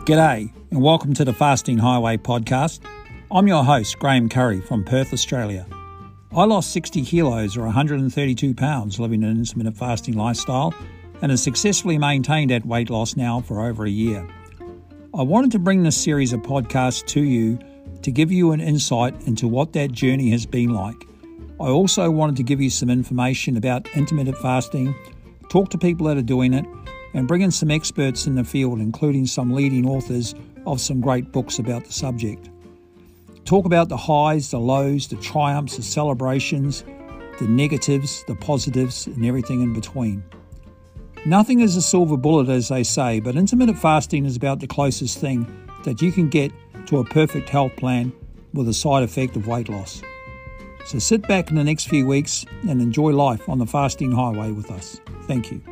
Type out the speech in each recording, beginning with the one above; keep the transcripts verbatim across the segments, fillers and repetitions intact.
G'day and welcome to the Fasting Highway podcast. I'm your host, Graham Curry from Perth, Australia. I lost sixty kilos or one hundred thirty-two pounds living an intermittent fasting lifestyle and have successfully maintained that weight loss now for over a year. I wanted to bring this series of podcasts to you to give you an insight into what that journey has been like. I also wanted to give you some information about intermittent fasting, talk to people that are doing it, and bring in some experts in the field, including some leading authors of some great books about the subject. Talk about the highs, the lows, the triumphs, the celebrations, the negatives, the positives, and everything in between. Nothing is a silver bullet, as they say, but intermittent fasting is about the closest thing that you can get to a perfect health plan with a side effect of weight loss. So sit back in the next few weeks and enjoy life on the Fasting Highway with us. Thank you.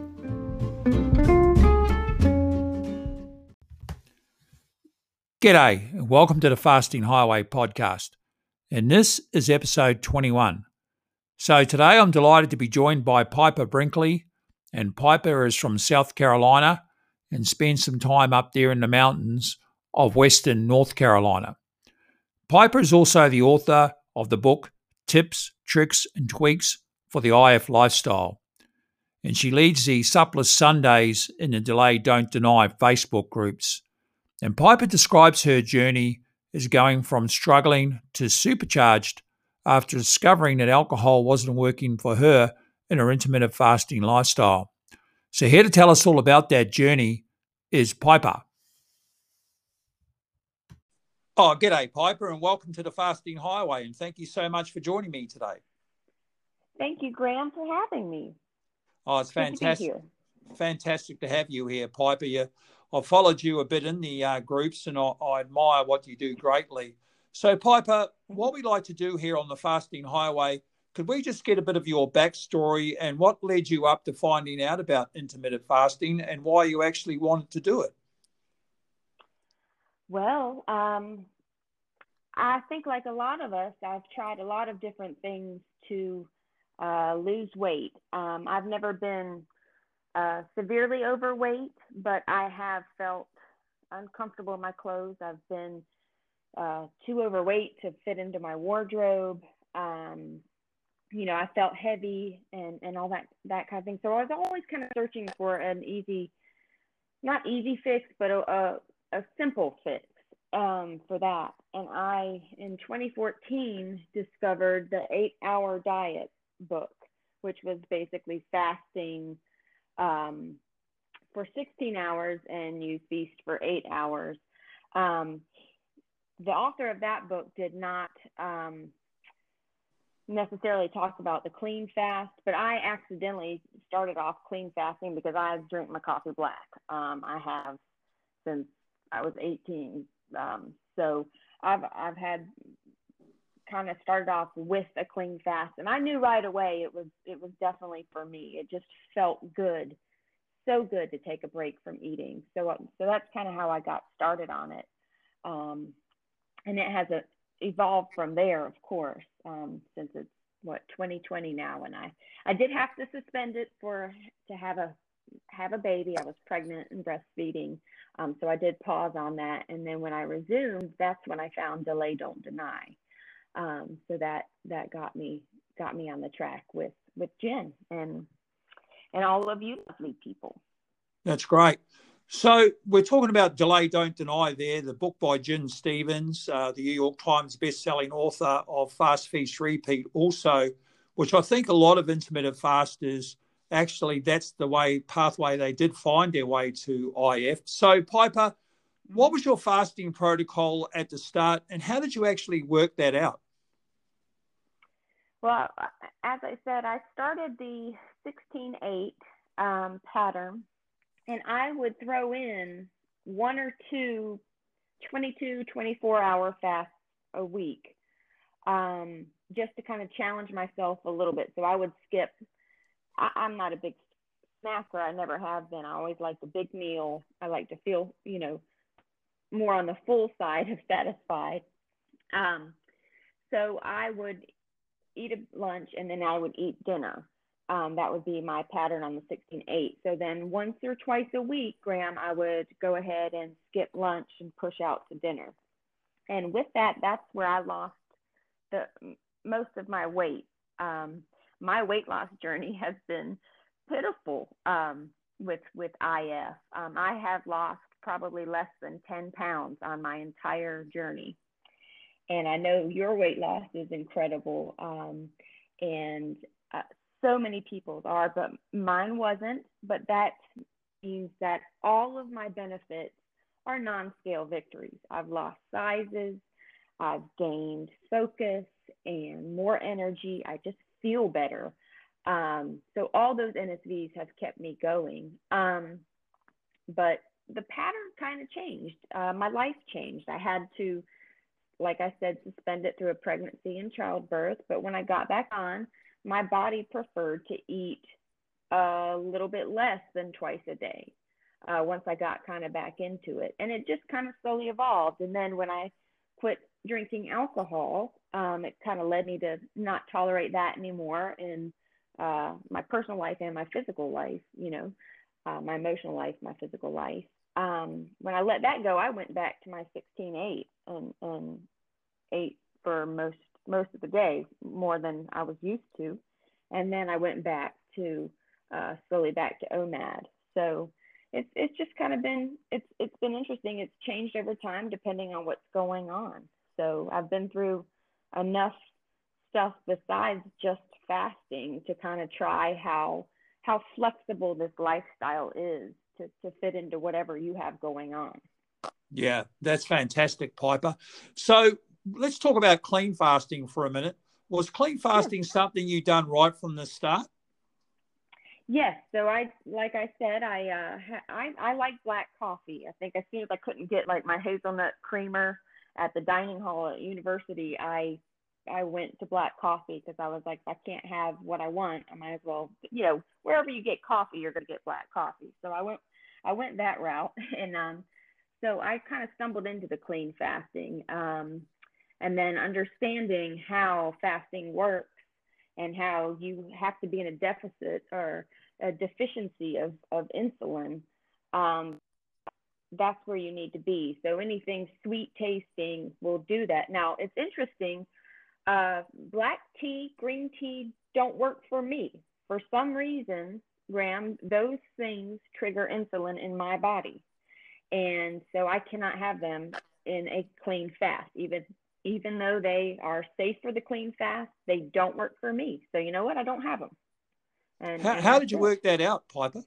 G'day and welcome to the Fasting Highway podcast. And this is episode twenty-one. So today I'm delighted to be joined by Piper Brinkley. And Piper is from South Carolina and spends some time up there in the mountains of Western North Carolina. Piper is also the author of the book Tips, Tricks and Tweaks for the I F Lifestyle. And she leads the Supplest Sundays in the Delay Don't Deny Facebook groups. And Piper describes her journey as going from struggling to supercharged after discovering that alcohol wasn't working for her in her intermittent fasting lifestyle. So here to tell us all about that journey is Piper. Oh, g'day, Piper, and welcome to the Fasting Highway. And thank you so much for joining me today. Thank you, Graham, for having me. Oh, it's Good fantastic. To be here. Fantastic to have you here, Piper. You, I've followed you a bit in the uh, groups and I, I admire what you do greatly. So, Piper, what we like to do here on the Fasting Highway, could we just get a bit of your backstory and what led you up to finding out about intermittent fasting and why you actually wanted to do it? Well, um, I think like a lot of us, I've tried a lot of different things to uh, lose weight. Um, I've never been uh, severely overweight, but I have felt uncomfortable in my clothes. I've been uh, too overweight to fit into my wardrobe. Um, you know, I felt heavy and, and all that, that kind of thing. So I was always kind of searching for an easy, not easy fix, but a, a, a simple fix um, for that. And I, in twenty fourteen, discovered the eight hour diet book, which was basically fasting um, for sixteen hours and you feast for eight hours. Um, the author of that book did not um, necessarily talk about the clean fast, but I accidentally started off clean fasting because I drink my coffee black. Um, I have since I was eighteen. Um, so I've, I've had kind of started off with a clean fast, and I knew right away it was, it was definitely for me. It just felt good. So good to take a break from eating. So, so that's kind of how I got started on it. Um, and it has a, evolved from there, of course, um, since it's what, twenty twenty now. And I, I did have to suspend it for, to have a, have a baby. I was pregnant and breastfeeding. Um, so I did pause on that. And then when I resumed, that's when I found Delay Don't Deny. Um, so that, that got me, got me on the track with, with Jen and, and all of you lovely people. That's great. So we're talking about Delay Don't Deny there, the book by Jen Stevens, uh, the New York Times best-selling author of Fast Feast Repeat also, which I think a lot of intermittent fasters, actually that's the way pathway they did find their way to I F. So Piper, what was your fasting protocol at the start and how did you actually work that out? Well, as I said, I started the sixteen eight um, pattern, and I would throw in one or two twenty-two, twenty-four hour fasts a week, um, just to kind of challenge myself a little bit. So I would skip, I, I'm not a big snacker. I never have been. I always like the big meal. I like to feel, you know, more on the full side of satisfied. Um, so I would eat a lunch and then I would eat dinner. Um, that would be my pattern on the sixteen eight. So then once or twice a week, Graham, I would go ahead and skip lunch and push out to dinner. And with that, that's where I lost the most of my weight. Um, my weight loss journey has been pitiful um, with with I F. Um, I have lost probably less than ten pounds on my entire journey. And I know your weight loss is incredible. Um, and uh, so many people's are, but mine wasn't. But that means that all of my benefits are non-scale victories. I've lost sizes, I've gained focus and more energy. I just feel better. Um, so all those N S Vs have kept me going. Um, but the pattern kind of changed. Uh, my life changed. I had to, like I said, suspend it through a pregnancy and childbirth. But when I got back on, my body preferred to eat a little bit less than twice a day uh, once I got kind of back into it. And it just kind of slowly evolved. And then when I quit drinking alcohol, um, it kind of led me to not tolerate that anymore in uh, my personal life and my physical life, you know, uh, my emotional life, my physical life. Um, when I let that go, I went back to my sixteen eight and, and ate for most most of the day, more than I was used to. And then I went back to uh, slowly back to O M A D. So it's it's just kind of been it's it's been interesting. It's changed over time depending on what's going on. So I've been through enough stuff besides just fasting to kind of try how how flexible this lifestyle is to, to fit into whatever you have going on. Yeah, that's fantastic, Piper. So let's talk about clean fasting for a minute. Was clean fasting Sure. something you done right from the start? Yes. So I, like I said, I, uh, I, I like black coffee. I think as soon as I couldn't get like my hazelnut creamer at the dining hall at university, I, I went to black coffee because I was like, if I can't have what I want, I might as well, you know, wherever you get coffee, you're going to get black coffee. So I went, I went that route. And, um, so I kind of stumbled into the clean fasting. Um, and then understanding how fasting works and how you have to be in a deficit or a deficiency of, of insulin, um, that's where you need to be. So anything sweet tasting will do that. Now, it's interesting. Uh, black tea, green tea don't work for me. For some reason, Graham, those things trigger insulin in my body. And so I cannot have them in a clean fast, even even though they are safe for the clean fast, they don't work for me. So you know what? I don't have them. And How, and how that's did you it. work that out, Piper?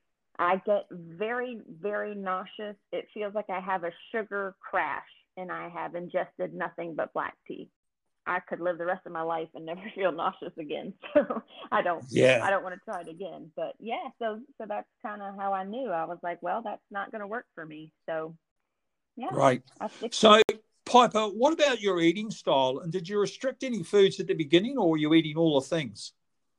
I get very, very nauseous. It feels like I have a sugar crash and I have ingested nothing but black tea. I could live the rest of my life and never feel nauseous again. So I don't Yeah, I don't want to try it again. But yeah, so so that's kind of how I knew. I was like, well, that's not going to work for me. So yeah, right. I stick to So, Piper, what about your eating style? And did you restrict any foods at the beginning, or were you eating all the things?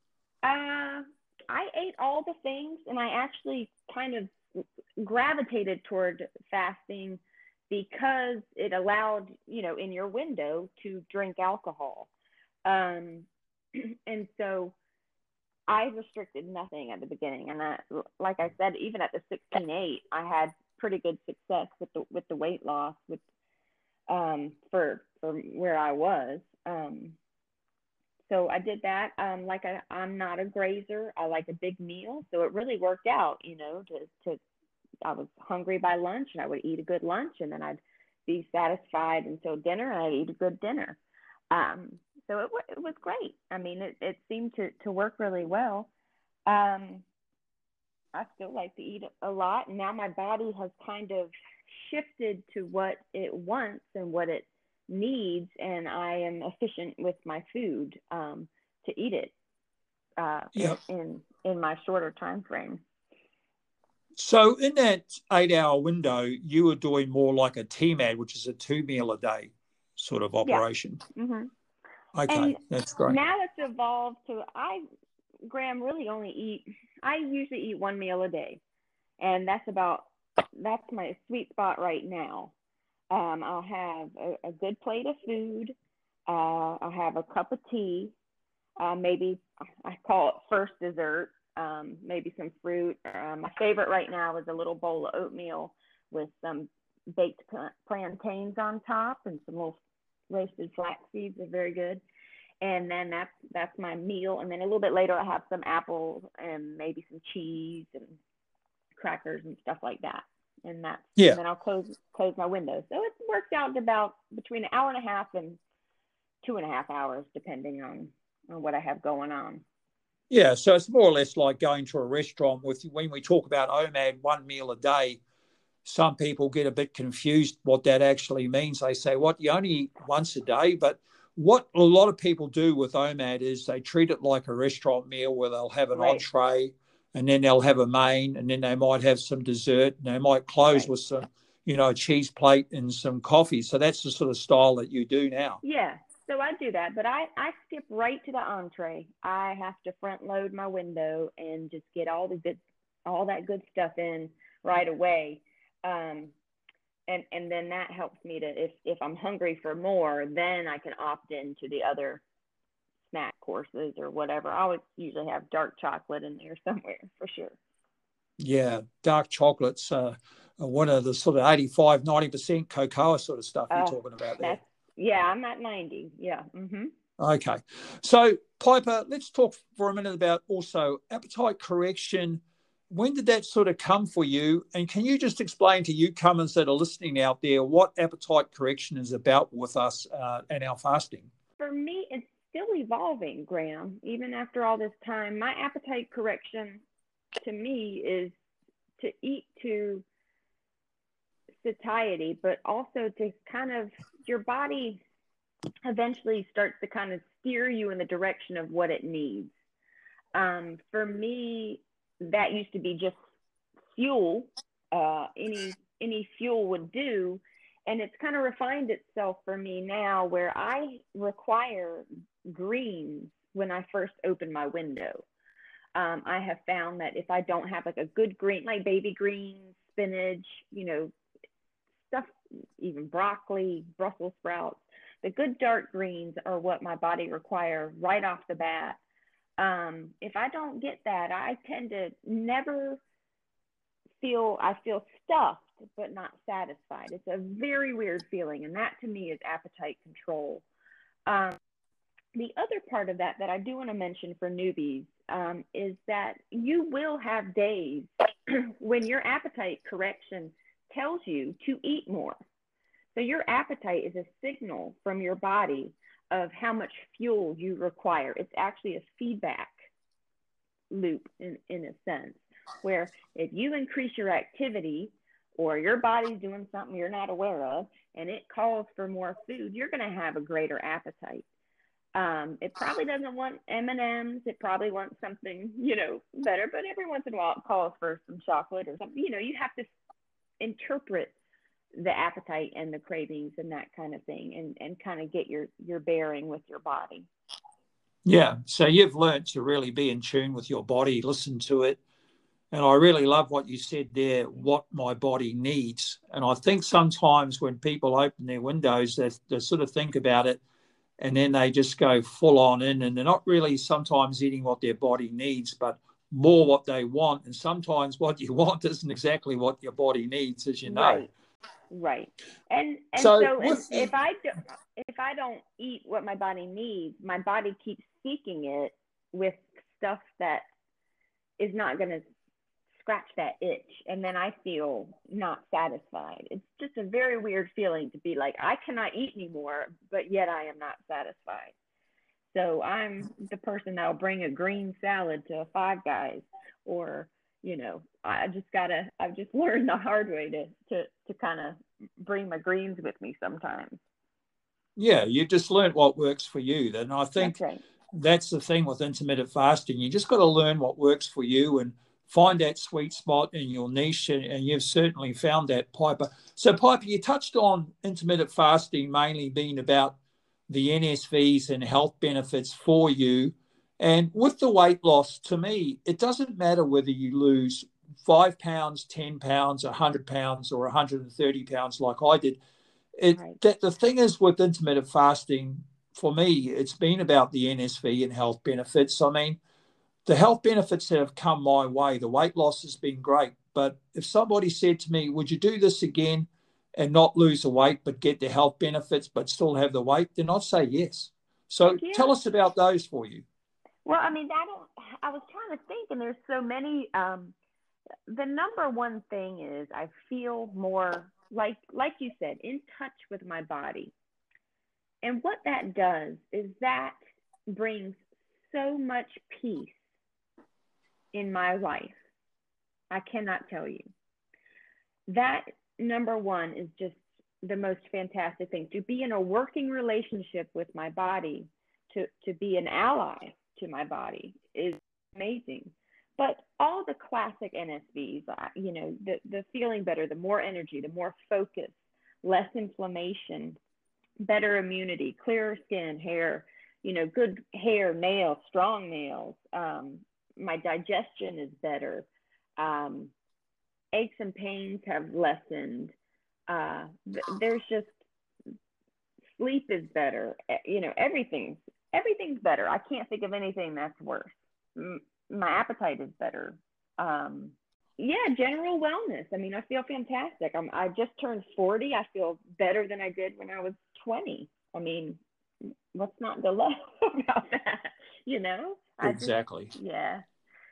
Uh, I ate all the things, and I actually kind of gravitated toward fasting because it allowed, you know, in your window to drink alcohol. Um, and so I restricted nothing at the beginning. And I, like I said, even at the sixteen eight, I had pretty good success with the with the weight loss with um, for for where I was. Um, so I did that. Um, like I, I'm not a grazer. I like a big meal, so it really worked out. You know, to to I was hungry by lunch, and I would eat a good lunch, and then I'd be satisfied until dinner, and I'd eat a good dinner. Um, so it it was great. I mean, it it seemed to to work really well. Um, I still like to eat a lot. And now my body has kind of shifted to what it wants and what it needs, and I am efficient with my food um, to eat it uh, in, Yeah. in in my shorter time frame. So, in that eight-hour window, you were doing more like a T M A D, which is a two meal a day sort of Yeah. operation. hmm And Okay, that's great. now it's evolved to I, Graham, really only eat. I usually eat one meal a day, and that's about that's my sweet spot right now. Um, I'll have a, a good plate of food. Uh, I'll have a cup of tea. Uh, maybe I call it first dessert. Um, maybe some fruit. Uh, my favorite right now is a little bowl of oatmeal with some baked plantains on top and some little roasted flax seeds. Are very good. And then that's that's my meal. And then a little bit later, I have some apples and maybe some cheese and crackers and stuff like that. And that's Yeah. and then I'll close close my window. So it works out to about between an hour and a half and two and a half hours, depending on, on what I have going on. Yeah, so it's more or less like going to a restaurant with, when we talk about O M A D, one meal a day, some people get a bit confused what that actually means. They say, what, you only eat once a day? But what a lot of people do with O M A D is they treat it like a restaurant meal where they'll have an Right. entree and then they'll have a main and then they might have some dessert and they might close Right. with some, you know, a cheese plate and some coffee. So that's the sort of style that you do now. Yeah. So I do that, but I, I skip right to the entree. I have to front load my window and just get all the good, all that good stuff in right away. Um, and, and then that helps me to, if, if I'm hungry for more, then I can opt into the other snack courses or whatever. I always usually have dark chocolate in there somewhere for sure. Yeah. Dark chocolates, uh, one of the sort of eighty-five, ninety percent cocoa sort of stuff you're uh, talking about there. That's, yeah, I'm at ninety. Yeah. Mm-hmm. Okay. So, Piper, let's talk for a minute about also appetite correction. When did that sort of come for you? And can you just explain to newcomers that are listening out there what appetite correction is about with us uh, and our fasting? For me, it's still evolving, Graham. Even after all this time, my appetite correction to me is to eat to satiety, but also to kind of, your body eventually starts to kind of steer you in the direction of what it needs. Um, for me, that used to be just fuel. Uh, any any fuel would do, and it's kind of refined itself for me now, where I require greens when I first open my window. Um, I have found that if I don't have like a good green, like baby greens, spinach, you know, stuff, even broccoli, Brussels sprouts, the good dark greens are what my body requires right off the bat. Um, if I don't get that, I tend to never feel, I feel stuffed, but not satisfied. It's a very weird feeling. And that to me is appetite control. Um, the other part of that that I do want to mention for newbies um, is that you will have days when your appetite correction tells you to eat more. So your appetite is a signal from your body of how much fuel you require. It's actually a feedback loop in, in a sense, where if you increase your activity or your body's doing something you're not aware of and it calls for more food, you're going to have a greater appetite. Um, it probably doesn't want M and M's. It probably wants something, you know, better, but every once in a while it calls for some chocolate or something. You know, you have to interpret the appetite and the cravings and that kind of thing, and, and kind of get your, your bearing with your body. Yeah. So you've learned to really be in tune with your body, listen to it. And I really love what you said there, what my body needs. And I think sometimes when people open their windows, they, they sort of think about it and then they just go full on in, and they're not really sometimes eating what their body needs, but more what they want. And sometimes what you want isn't exactly what your body needs, as you know. Right. Right. And and so, so if, the... if I do, if I don't eat what my body needs, my body keeps seeking it with stuff that is not going to scratch that itch, and then I feel not satisfied. It's just a very weird feeling to be like, I cannot eat anymore, but yet I am not satisfied. So I'm the person that'll bring a green salad to a Five Guys, or, you know, I just gotta, I've just learned the hard way to, to, to kind of bring my greens with me sometimes. Yeah, you just learned what works for you. And I think that's, right. that's the thing with intermittent fasting. You just got to learn what works for you and find that sweet spot in your niche. And, and you've certainly found that, Piper. So, Piper, you touched on intermittent fasting mainly being about the N S Vs and health benefits for you. And with the weight loss, to me, it doesn't matter whether you lose five pounds, ten pounds, one hundred pounds, or one hundred thirty pounds like I did. It, right. that the thing is with intermittent fasting, for me, it's been about the N S V and health benefits. I mean, the health benefits that have come my way, the weight loss has been great. But if somebody said to me, would you do this again and not lose the weight, but get the health benefits, but still have the weight, then I'd say yes. So Yeah. tell us about those for you. Well, I mean, I don't, I was trying to think, and there's so many. Um, the number one thing is I feel more like, like you said, in touch with my body. And what that does is that brings so much peace in my life. I cannot tell you. That number one is just the most fantastic thing. To be in a working relationship with my body, to, to be an ally to my body is amazing. But all the classic N S Vs, you know, the, the feeling better, the more energy, the more focus, less inflammation, better immunity, clearer skin, hair, you know, good hair, nails, strong nails. Um, my digestion is better. Um, aches and pains have lessened. Uh, th- there's just sleep is better. You know, everything's everything's better. I can't think of anything that's worse. M- my appetite is better. Um, yeah, general wellness. I mean, I feel fantastic. I'm, I just turned forty. I feel better than I did when I was twenty. I mean, what's not to love about that? You know? I Exactly. Just, yeah.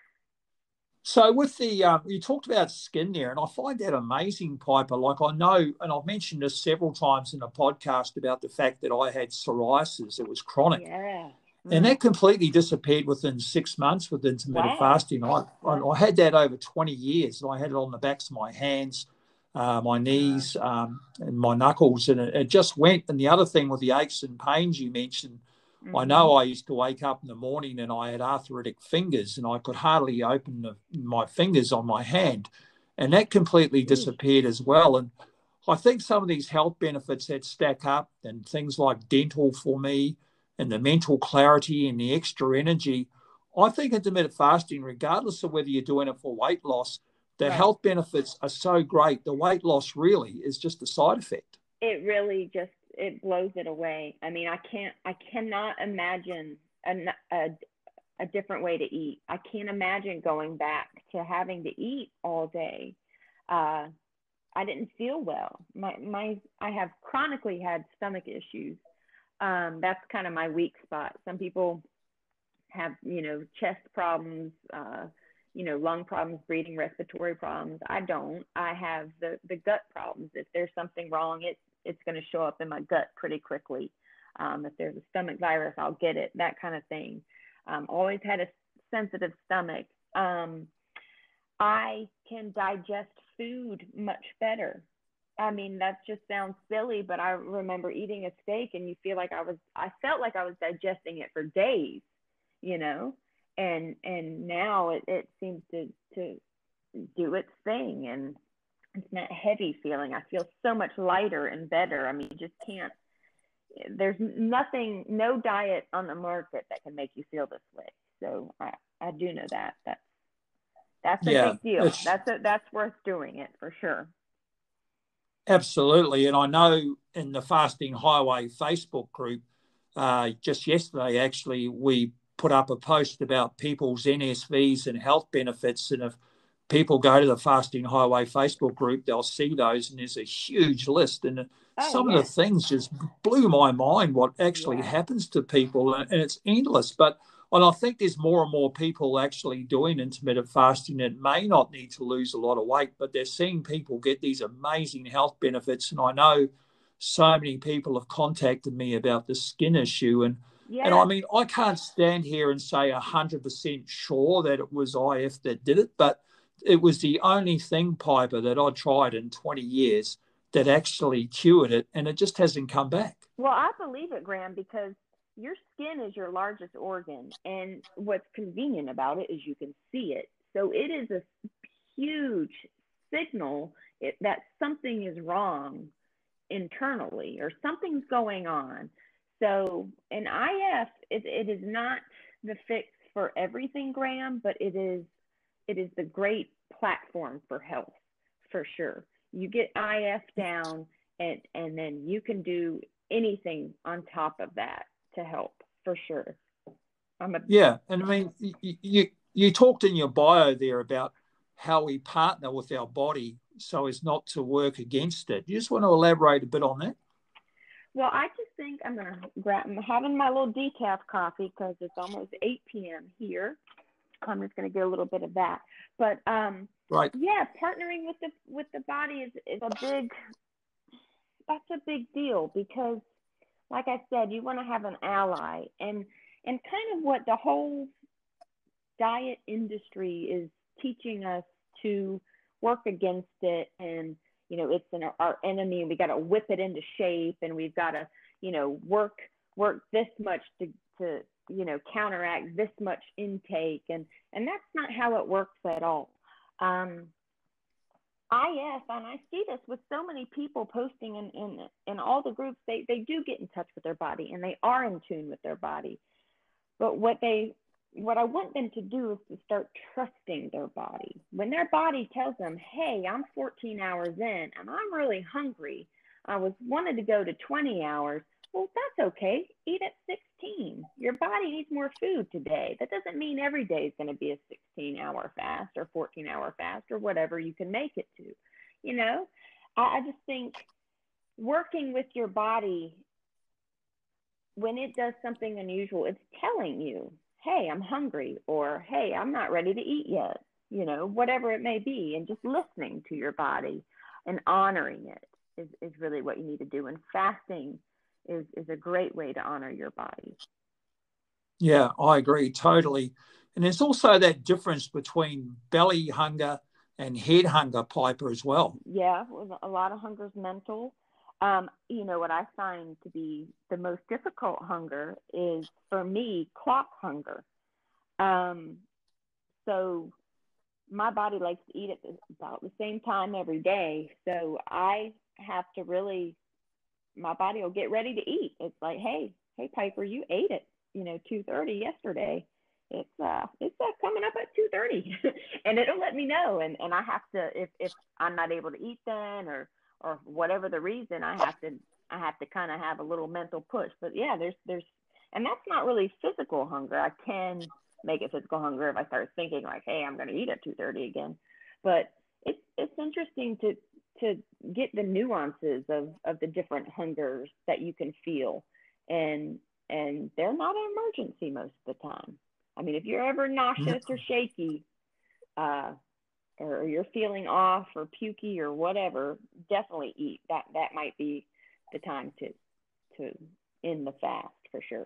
So with the, um, you talked about skin there, and I find that amazing, Piper. Like I know, and I've mentioned this several times in a podcast about the fact that I had psoriasis. It was chronic. Yeah. Mm. And that completely disappeared within six months with intermittent Wow. fasting. I, I, I had that over twenty years, and I had it on the backs of my hands, uh, my knees, um, and my knuckles, and it, it just went. And the other thing with the aches and pains you mentioned, mm-hmm. I know I used to wake up in the morning and I had arthritic fingers, and I could hardly open the, my fingers on my hand, and that completely disappeared as well. And I think some of these health benefits that stack up, and things like dental for me, and the mental clarity and the extra energy, I think intermittent fasting, regardless of whether you're doing it for weight loss, the right. health benefits are so great. The weight loss really is just a side effect. It really just, it blows it away. I mean, I can't, I cannot imagine a, a, a different way to eat. I can't imagine going back to having to eat all day. Uh, I didn't feel well. My, my, I have chronically had stomach issues. Um, that's kind of my weak spot. Some people have, you know, chest problems, uh, you know, lung problems, breathing, respiratory problems. I don't. I have the, the gut problems. If there's something wrong, it, it's going to show up in my gut pretty quickly. Um, if there's a stomach virus, I'll get it, that kind of thing. Um, always had a sensitive stomach. Um, I can digest food much better. I mean, that just sounds silly, but I remember eating a steak and you feel like I was, I felt like I was digesting it for days, you know, and, and now it, it seems to, to do its thing, and it's not heavy feeling. I feel so much lighter and better. I mean, you just can't, there's nothing, no diet on the market that can make you feel this way. So I, I do know that. That's, that's a yeah, big deal. That's a, that's worth doing it for sure. Absolutely. And I know in the Fasting Highway Facebook group, uh, just yesterday, actually, we put up a post about people's N S Vs and health benefits. And if people go to the Fasting Highway Facebook group, they'll see those. And there's a huge list. And oh, some yeah. of the things just blew my mind, what actually yeah. happens to people. And it's endless. But And I think there's more and more people actually doing intermittent fasting that may not need to lose a lot of weight, but they're seeing people get these amazing health benefits. And I know so many people have contacted me about the skin issue. And, yeah. and I mean, I can't stand here and say one hundred percent sure that it was I F that did it, but it was the only thing, Piper, that I tried in twenty years that actually cured it, and it just hasn't come back. Well, I believe it, Graham, because your skin is your largest organ, and what's convenient about it is you can see it. So it is a huge signal that something is wrong internally or something's going on. So an I F, it, it is not the fix for everything, Graham, but it is it is the great platform for health for sure. You get I F down, and and then you can do anything on top of that to to help for sure. I'm a yeah, and I mean, you, you you talked in your bio there about how we partner with our body so as not to work against it. You just want to elaborate a bit on that? Well, I just think I'm gonna grab. I'm having my little decaf coffee because it's almost eight p.m. here. I'm just gonna get a little bit of that. But um, Right. yeah, partnering with the with the body is is a big. That's a big deal because, like I said, you want to have an ally, and and kind of what the whole diet industry is teaching us to work against it, and you know it's an, our enemy, and we got to whip it into shape, and we've got to you know work work this much to to you know counteract this much intake, and and that's not how it works at all. um I yes, and I see this with so many people posting in, in in all the groups. They they do get in touch with their body, and they are in tune with their body. But what they what I want them to do is to start trusting their body. When their body tells them, "Hey, I'm fourteen hours in, and I'm really hungry. I was wanted to go to twenty hours." Well, that's okay. Eat at sixteen. Your body needs more food today. That doesn't mean every day is going to be a sixteen hour fast or fourteen hour fast or whatever you can make it to. You know, I, I just think working with your body when it does something unusual, it's telling you, hey, I'm hungry, or hey, I'm not ready to eat yet, you know, whatever it may be. And just listening to your body and honoring it is, is really what you need to do. And fasting is, is a great way to honor your body. Yeah, I agree totally. And there's also that difference between belly hunger and head hunger, Piper, as well. Yeah, a lot of hunger is mental. Um, you know, what I find to be the most difficult hunger is, for me, clock hunger. Um, so my body likes to eat at about the same time every day. So I have to really, my body will get ready to eat. It's like, hey, hey, Piper, you ate it, you know, two thirty yesterday. It's uh, it's uh, coming up at two thirty, and it'll let me know. And, and I have to, if, if I'm not able to eat then, or or whatever the reason, I have to I have to kind of have a little mental push. But yeah, there's there's, and that's not really physical hunger. I can make it physical hunger if I start thinking like, hey, I'm going to eat at two thirty again. But it's it's interesting to to get the nuances of of the different hungers that you can feel, and and they're not an emergency most of the time. I mean, if you're ever nauseous or shaky, uh, or you're feeling off or pukey or whatever, definitely eat. That that might be the time to to end the fast for sure.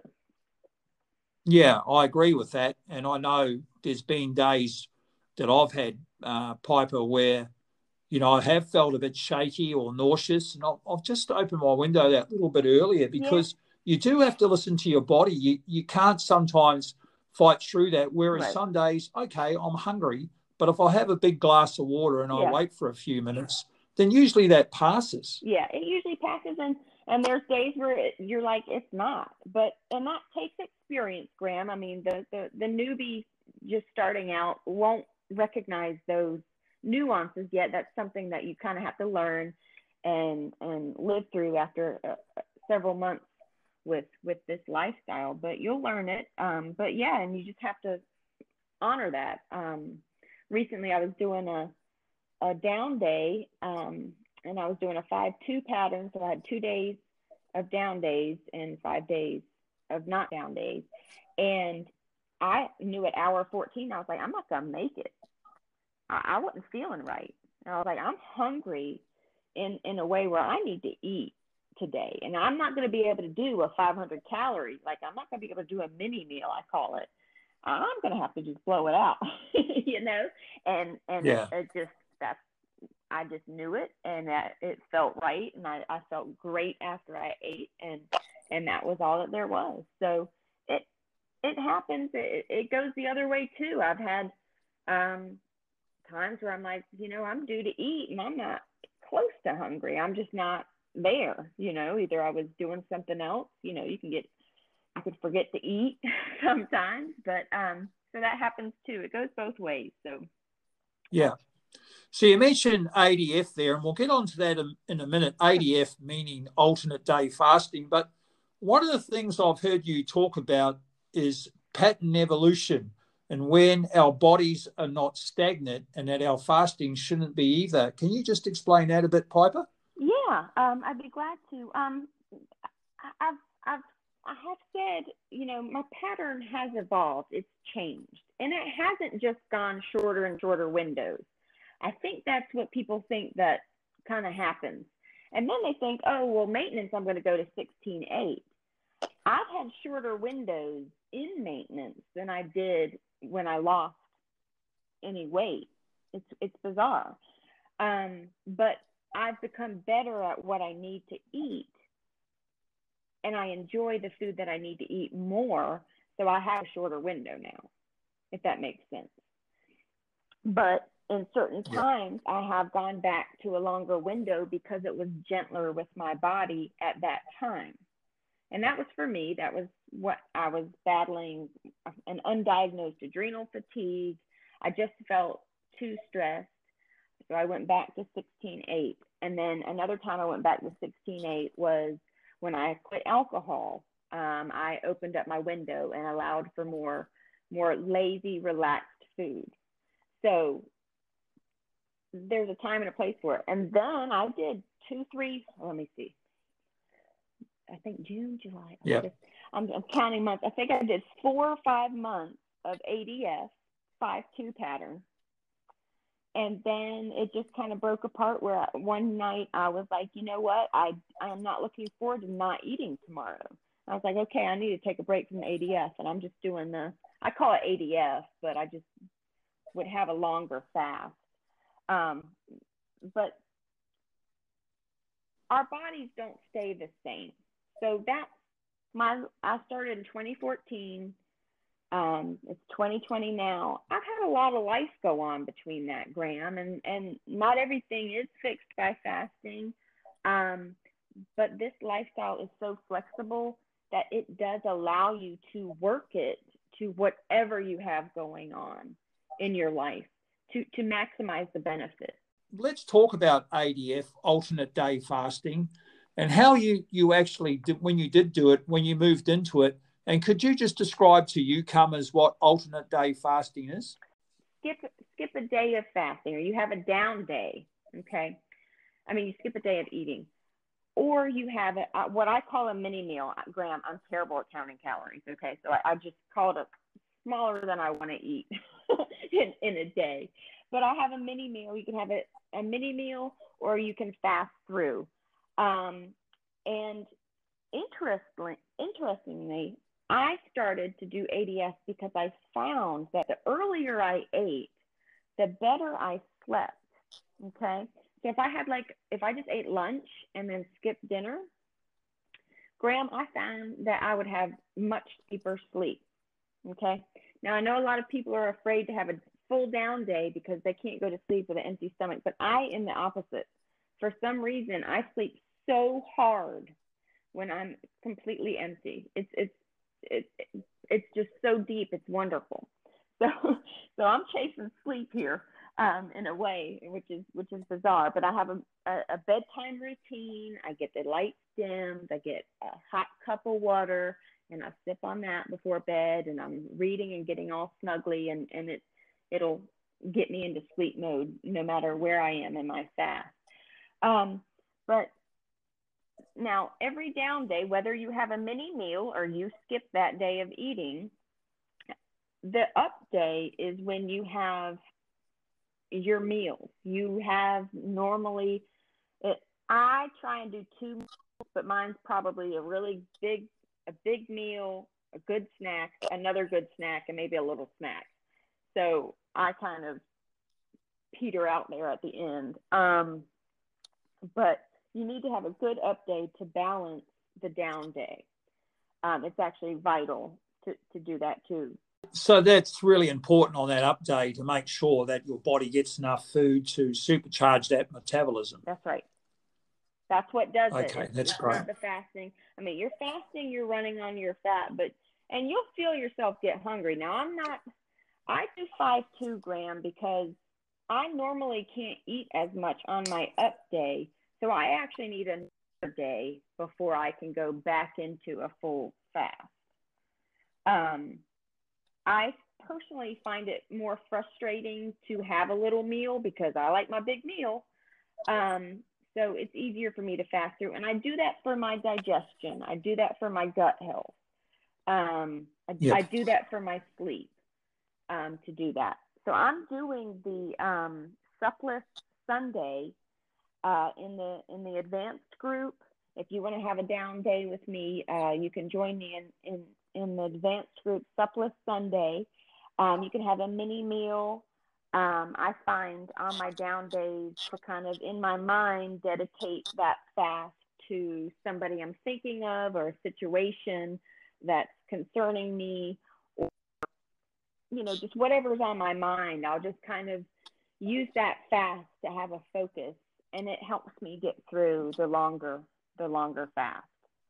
Yeah, I agree with that. And I know there's been days that I've had, uh, Piper, where, you know, I have felt a bit shaky or nauseous. And I've, I've just opened my window that little bit earlier because yeah. you do have to listen to your body. You, you can't sometimes fight through that. Whereas Right. some days, okay, I'm hungry, but if I have a big glass of water and I Yeah. wait for a few minutes, then usually that passes. Yeah, it usually passes, and and there's days where it, you're like, it's not. But and that takes experience, Graham. I mean, the the the newbie just starting out won't recognize those nuances yet. That's something that you kind of have to learn and and live through after uh, several months with with this lifestyle. But you'll learn it. Um, but yeah, and you just have to honor that. Um, recently, I was doing a a down day, um, and I was doing a five two pattern. So I had two days of down days and five days of not down days. And I knew at hour fourteen, I was like, I'm not going to make it. I, I wasn't feeling right. And I was like, I'm hungry in, in a way where I need to eat today. And I'm not going to be able to do a five hundred calorie. Like, I'm not going to be able to do a mini meal, I call it. I'm going to have to just blow it out, you know? And, and yeah. it, it just, that's, I just knew it, and that it felt right, and I, I felt great after I ate, and and that was all that there was. So it it happens. It, it goes the other way too. I've had um, times where I'm like, you know, I'm due to eat, and I'm not close to hungry. I'm just not there. You know, either I was doing something else. You know, you can get, I could forget to eat sometimes, but um, so that happens too. It goes both ways. So yeah. So you mentioned A D F there, and we'll get onto that in a minute. A D F meaning alternate day fasting, but One of the things I've heard you talk about is pattern evolution, and when our bodies are not stagnant and that our fasting shouldn't be either. Can you just explain that a bit, Piper? Yeah, um, I'd be glad to. Um, I- I've, I've, I have said, you know, my pattern has evolved. It's changed, and it hasn't just gone shorter and shorter windows. I think that's what people think that kind of happens, and then they think, oh, well, maintenance, I'm going to go to sixteen eight. I've had shorter windows in maintenance than I did when I lost any weight. It's it's bizarre, um, but I've become better at what I need to eat, and I enjoy the food that I need to eat more. So I have a shorter window now, if that makes sense. But in certain Yeah. times, I have gone back to a longer window because it was gentler with my body at that time. And that was for me. That was what I was battling, an undiagnosed adrenal fatigue. I just felt too stressed. So I went back to sixteen eight. And then another time I went back to sixteen eight was when I quit alcohol. Um, I opened up my window and allowed for more, more lazy, relaxed food. So there's a time and a place for it. And then I did two, three, let me see. I think June, July, Yeah. August. I'm, I'm counting months. I think I did four or five months of A D S, five two pattern. And then it just kind of broke apart where I, one night I was like, you know what? I, I'm not looking forward to not eating tomorrow. I was like, okay, I need to take a break from the A D S. And I'm just doing the, I call it A D S, but I just would have a longer fast. Um, but our bodies don't stay the same. So that's my, I started in twenty fourteen. Um, it's twenty twenty now. I've had a lot of life go on between that, Graham, and, and not everything is fixed by fasting. Um, but this lifestyle is so flexible that it does allow you to work it to whatever you have going on in your life to, to maximize the benefit. Let's talk about A D F, alternate day fasting, and how you, you actually did, when you did do it, when you moved into it. And could you just describe to newcomers what alternate day fasting is? Skip, skip a day of fasting, or you have a down day, okay? I mean, you skip a day of eating. Or you have a, uh, what I call a mini meal. Graham, I'm terrible at counting calories, okay? So I, I just call it a smaller than I want to eat in, in a day. But I have a mini meal. You can have a, a mini meal, or you can fast through. Um, and interestingly, interestingly, I started to do A D S because I found that the earlier I ate, the better I slept, okay? So if I had like, if I just ate lunch and then skipped dinner, Graham, I found that I would have much deeper sleep, okay? Now, I know a lot of people are afraid to have a full down day because they can't go to sleep with an empty stomach, but I am the opposite. For some reason, I sleep so hard when I'm completely empty. It's, it's, it's, it's just so deep. It's wonderful. So, so I'm chasing sleep here. Um, in a way, which is which is bizarre, but I have a, a, a bedtime routine. I get the lights dimmed. I get a hot cup of water, and I sip on that before bed. And I'm reading and getting all snuggly, and and it it'll get me into sleep mode no matter where I am in my fast. Um, but now every down day, whether you have a mini meal or you skip that day of eating, the up day is when you have your meals. You have normally, it, I try and do two meals, but mine's probably a really big, a big meal, a good snack, another good snack, and maybe a little snack. So I kind of peter out there at the end. Um, but you need to have a good up day to balance the down day. Um, it's actually vital to, to do that too. So that's really important on that up day to make sure that your body gets enough food to supercharge that metabolism. That's right. That's what does it. Okay, It's, that's it's great. not the fasting. I mean, you're fasting, you're running on your fat, but and you'll feel yourself get hungry. Now, I'm not. I do five two Graham because I normally can't eat as much on my up day, so I actually need a day before I can go back into a full fast. Um, I personally find it more frustrating to have a little meal because I like my big meal. Um, so it's easier for me to fast through. And I do that for my digestion. I do that for my gut health. Um, I, Yep. I do that for my sleep, um, to do that. So I'm doing the um, Supless Sunday uh, in the in the advanced group. If you want to have a down day with me, uh, you can join me in, in, in the advanced group, Supless Sunday. Um, you can have a mini meal. Um, I find on my down days to kind of, in my mind, dedicate that fast to somebody I'm thinking of or a situation that's concerning me, or, you know, just whatever's on my mind. I'll just kind of use that fast to have a focus, and it helps me get through the longer, the longer fast.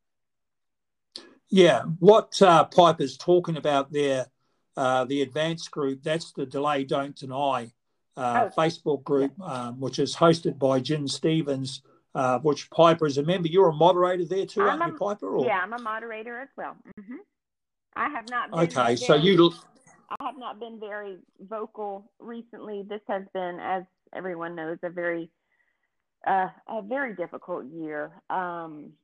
Yeah, what uh, Piper's talking about there, uh, the advanced group, that's the Delay Don't Deny uh, Oh, Facebook group, yeah. um, which is hosted by Jen Stevens, uh, which Piper is a member. You're a moderator there too, I'm aren't you, a, Piper? Or? yeah, I'm a moderator as well. Mm-hmm. I have not been Okay, so very, you... I have not been very vocal recently. This has been, as everyone knows, a very, uh, a very difficult year. Um,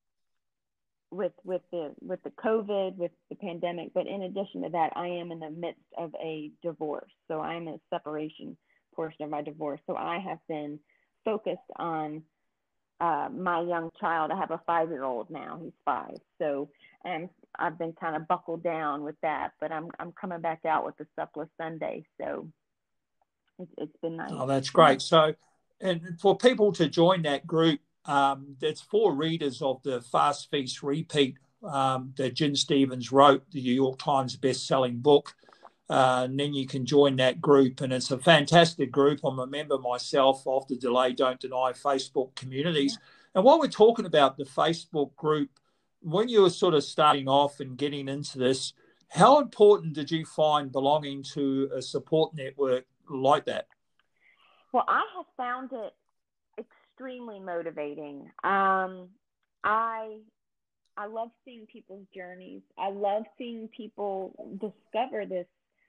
with with the with the COVID, with the pandemic. But in addition to that, I am in the midst of a divorce. So I'm in a separation portion of my divorce. So I have been focused on uh, my young child. I have a five-year-old now. He's five. So and I've been kind of buckled down with that. But I'm I'm coming back out with the Supless Sunday. So it's, it's been nice. Oh, that's great. So, and for people to join that group, um, that's for readers of the Fast Feast Repeat um, that Jen Stevens wrote, the New York Times best-selling book. Uh, and then you can join that group, and it's a fantastic group. I'm a member myself of the Delay Don't Deny Facebook communities. Yeah. And while we're talking about the Facebook group, when you were sort of starting off and getting into this, how important did you find belonging to a support network like that? Well, I have found it extremely motivating. Um, I I love seeing people's journeys. I love seeing people discover this.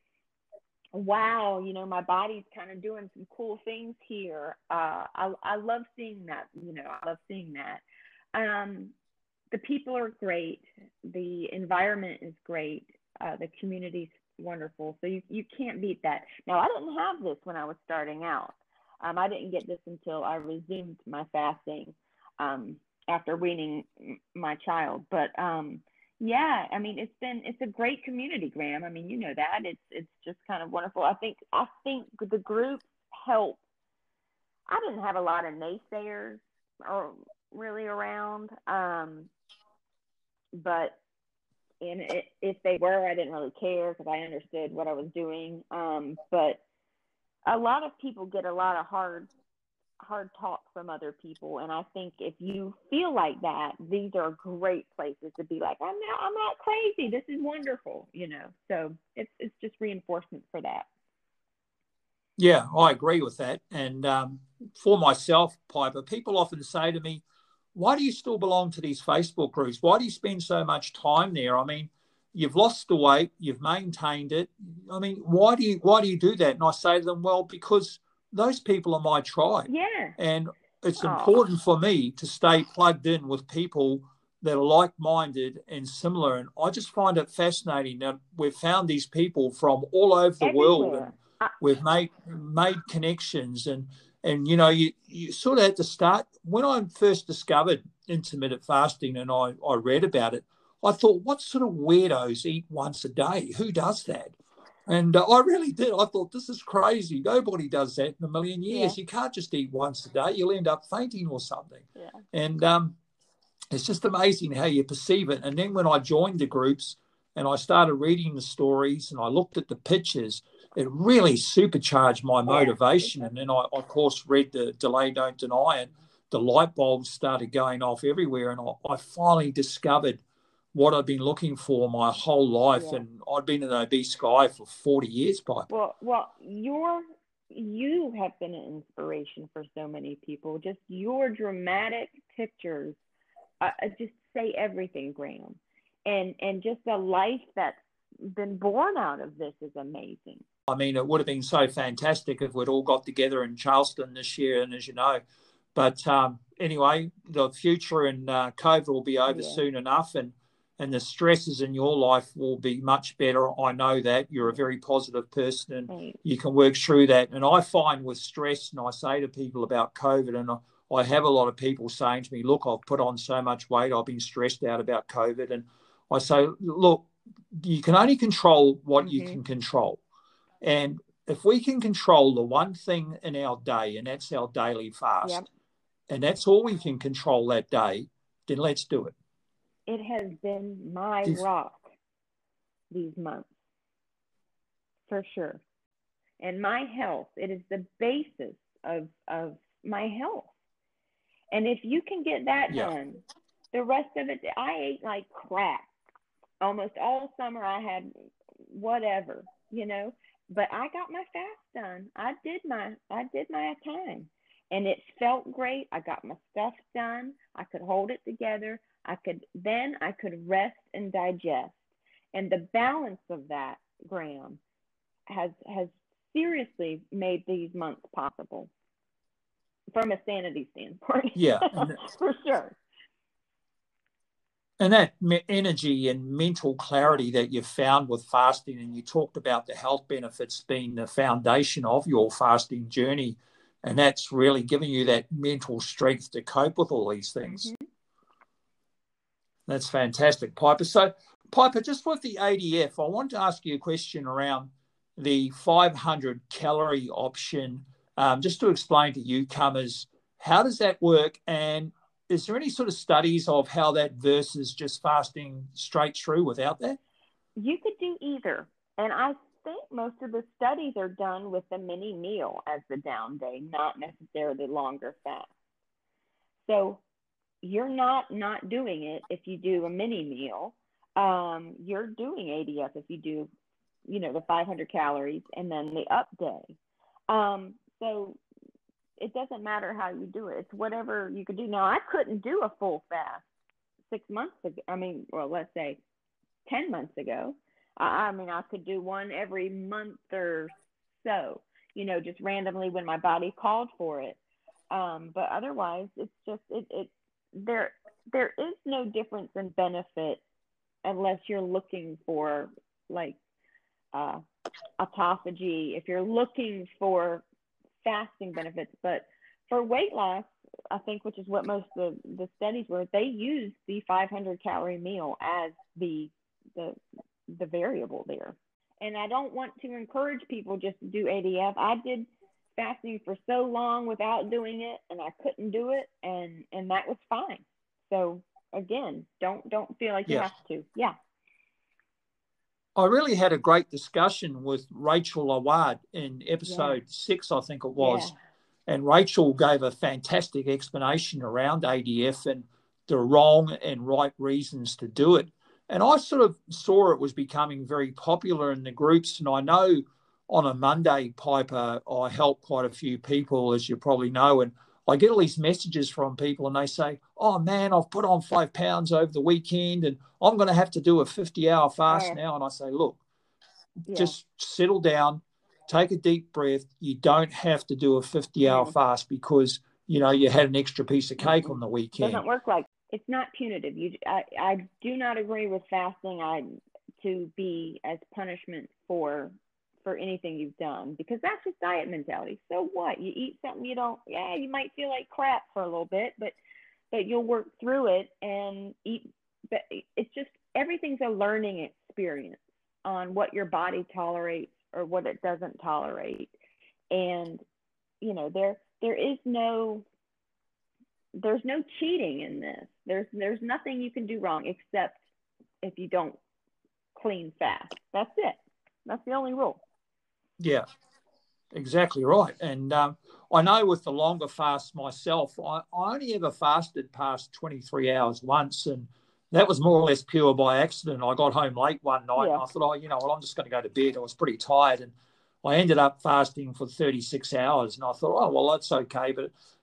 Wow, you know, my body's kind of doing some cool things here. Uh, I I love seeing that. You know, I love seeing that. Um, the people are great. The environment is great. Uh, the community's wonderful. So you you can't beat that. Now, I didn't have this when I was starting out. Um, I didn't get this until I resumed my fasting um, after weaning my child. But um, yeah, I mean, it's been it's a great community, Graham. I mean, you know that it's it's just kind of wonderful. I think I think the group helped. I didn't have a lot of naysayers or really around, um, but and it, if they were, I didn't really care because I understood what I was doing. Um, but a lot of people get a lot of hard hard talk from other people, and I think if you feel like that, these are great places to be like, I'm not I'm not crazy, this is wonderful, you know. So it's it's just reinforcement for that. Yeah, I agree with that. And um, for myself, Piper, people often say to me, why do you still belong to these Facebook groups? Why do you spend so much time there? I mean, you've lost the weight, you've maintained it. I mean, why do you why do you do that? And I say to them, well, because those people are my tribe. Yeah. And it's Aww. important for me to stay plugged in with people that are like-minded and similar. And I just find it fascinating that we've found these people from all over the Everywhere. world, and we've made made connections. And and you know, you, you sort of had to start. When I first discovered intermittent fasting and I, I read about it, I thought, what sort of weirdos eat once a day? Who does that? And uh, I really did. I thought, this is crazy. Nobody does that in a million years. Yeah. You can't just eat once a day. You'll end up fainting or something. Yeah. And um, it's just amazing how you perceive it. And then when I joined the groups and I started reading the stories and I looked at the pictures, it really supercharged my motivation. Yeah. And then I, of course, read the Delay Don't Deny, and the light bulbs started going off everywhere. And I, I finally discovered what I've been looking for my whole life. Yeah. And I've been an obese guy for forty years, Piper. Well, well, you're, you have been an inspiration for so many people. Just your dramatic pictures uh, just say everything, Graham. And, and just the life that's been born out of this is amazing. I mean, it would have been so fantastic if we'd all got together in Charleston this year, and as you know, but um, anyway, the future and uh, COVID will be over yeah. soon enough, and and the stresses in your life will be much better. I know that you're a very positive person, and right. you can work through that. And I find with stress, and I say to people about COVID, and I, I have a lot of people saying to me, look, I've put on so much weight, I've been stressed out about COVID. And I say, look, you can only control what mm-hmm. you can control. And if we can control the one thing in our day, and that's our daily fast, yep. and that's all we can control that day, then let's do it. It has been my this, rock these months, for sure. And my health, it is the basis of, of my health. And if you can get that yeah. done, the rest of it, I ate like crap. Almost all summer I had whatever, you know. But I got my fast done. I did my I did my time, and it felt great. I got my stuff done. I could hold it together. I could then I could rest and digest. And the balance of that, Graham, has has seriously made these months possible from a sanity standpoint. Yeah, for sure. And that energy and mental clarity that you've found with fasting, and you talked about the health benefits being the foundation of your fasting journey, and that's really giving you that mental strength to cope with all these things. Mm-hmm. That's fantastic, Piper. So, Piper, just with the A D F, I want to ask you a question around the five hundred calorie option, um, just to explain to newcomers, how does that work, and is there any sort of studies of how that versus just fasting straight through without that? You could do either. And I think most of the studies are done with the mini meal as the down day, not necessarily longer fast. So you're not not doing it if you do a mini meal. Um, you're doing A D F if you do, you know, the five hundred calories and then the up day. Um, so it doesn't matter how you do it. It's whatever you could do. Now, I couldn't do a full fast six months ago. I mean, well, let's say ten months ago. I, I mean, I could do one every month or so, you know, just randomly when my body called for it. Um, but otherwise, it's just, it, it, there, there is no difference in benefit unless you're looking for like uh, autophagy, if you're looking for fasting benefits. But for weight loss, I think, which is what most of the, the studies were, they used the five hundred calorie meal as the, the the variable there. And I don't want to encourage people just to do A D F. I did fasting for so long without doing it, and I couldn't do it, and and that was fine. So again, don't don't feel like you yeah. have to. Yeah. I really had a great discussion with Rachel Awad in episode yeah. six, I think it was. Yeah. And Rachel gave a fantastic explanation around A D F and the wrong and right reasons to do it. And I sort of saw it was becoming very popular in the groups. And I know on a Monday, Piper, I help quite a few people, as you probably know. And I get all these messages from people and they say, oh, man, I've put on five pounds over the weekend and I'm going to have to do a fifty hour fast yeah. now. And I say, look, yeah. just settle down, take a deep breath. You don't have to do a fifty hour mm. fast because, you know, you had an extra piece of cake mm-hmm. on the weekend. It doesn't work like it's not punitive. You, I, I do not agree with fasting I, to be as punishment for for anything you've done, because that's just diet mentality. So what? You eat something you don't, yeah, you might feel like crap for a little bit, but but you'll work through it and eat. But it's just, everything's a learning experience on what your body tolerates or what it doesn't tolerate. And, you know, there there is no, there's no cheating in this. There's there's nothing you can do wrong except if you don't clean fast. That's it. That's the only rule. Yeah, exactly right. And um, I know with the longer fasts myself, I, I only ever fasted past twenty-three hours once, and that was more or less pure by accident. I got home late one night yeah. and I thought, oh, you know, well, I'm just going to go to bed. I was pretty tired, and I ended up fasting for thirty-six hours, and I thought, oh, well, that's okay. But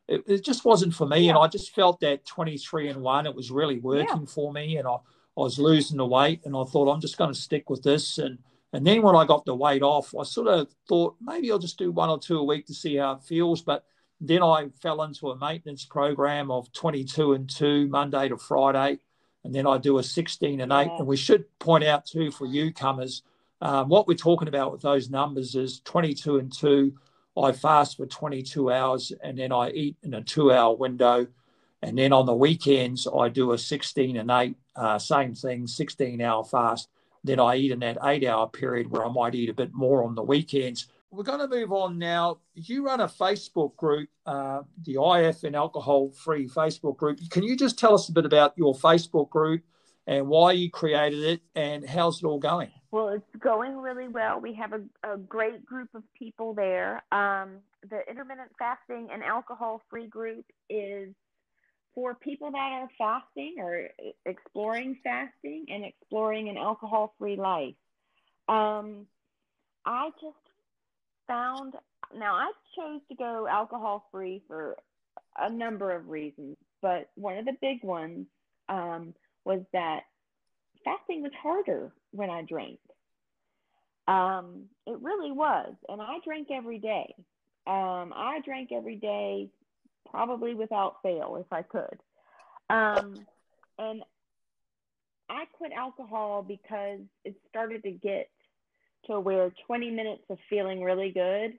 it, it just wasn't for me. Yeah. And I just felt that twenty-three and one, it was really working Yeah. for me. And I, I was losing the weight, and I thought, I'm just going to stick with this. And, and then when I got the weight off, I sort of thought maybe I'll just do one or two a week to see how it feels. But then I fell into a maintenance program of twenty-two and two, Monday to Friday. And then I do a sixteen and eight. Yeah. And we should point out too, for newcomers, um, what we're talking about with those numbers is twenty-two and two. I fast for twenty-two hours, and then I eat in a two-hour window. And then on the weekends, I do a sixteen and eight, uh, same thing, sixteen-hour fast. Then I eat in that eight-hour period where I might eat a bit more on the weekends. We're going to move on now. You run a Facebook group, uh, the I F and Alcohol Free Facebook group. Can you just tell us a bit about your Facebook group and why you created it, and how's it all going? Well, it's going really well. We have a, a great group of people there. Um, the intermittent fasting and alcohol free group is for people that are fasting or exploring fasting and exploring an alcohol free life. Um, I just found, now I chose to go alcohol free for a number of reasons, but one of the big ones um, was that fasting was harder when I drank. Um, it really was. And I drank every day. Um, I drank every day, probably without fail, if I could. Um, and I quit alcohol because it started to get to where twenty minutes of feeling really good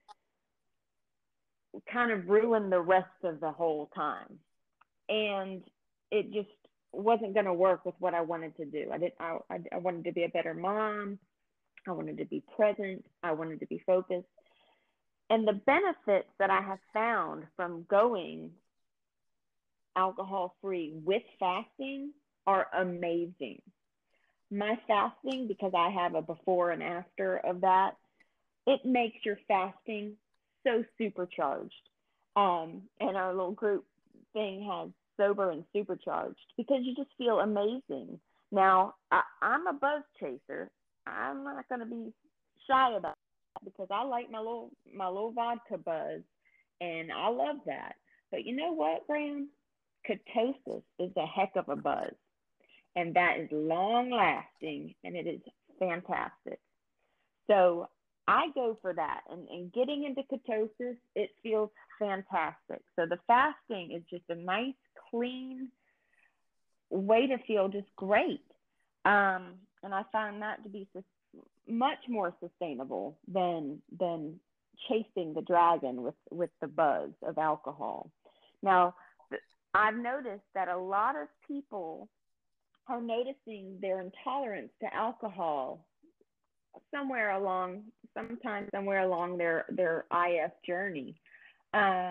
kind of ruined the rest of the whole time. And it just wasn't going to work with what I wanted to do. I didn't, I, I, I wanted to be a better mom. I wanted to be present. I wanted to be focused. And the benefits that I have found from going alcohol free with fasting are amazing. My fasting, because I have a before and after of that, it makes your fasting so supercharged. Um, and our little group thing has sober and supercharged, because you just feel amazing. Now, I, I'm a buzz chaser. I'm not going to be shy about it, because I like my little my little vodka buzz, and I love that. But you know what, Graham? Ketosis is a heck of a buzz, and that is long lasting, and it is fantastic. So I go for that, and, and getting into ketosis, it feels fantastic. So the fasting is just a nice, clean way to feel just great. Um, and I find that to be much more sustainable than than chasing the dragon with, with the buzz of alcohol. Now, I've noticed that a lot of people are noticing their intolerance to alcohol somewhere along, sometimes somewhere along their, their I F journey. Uh,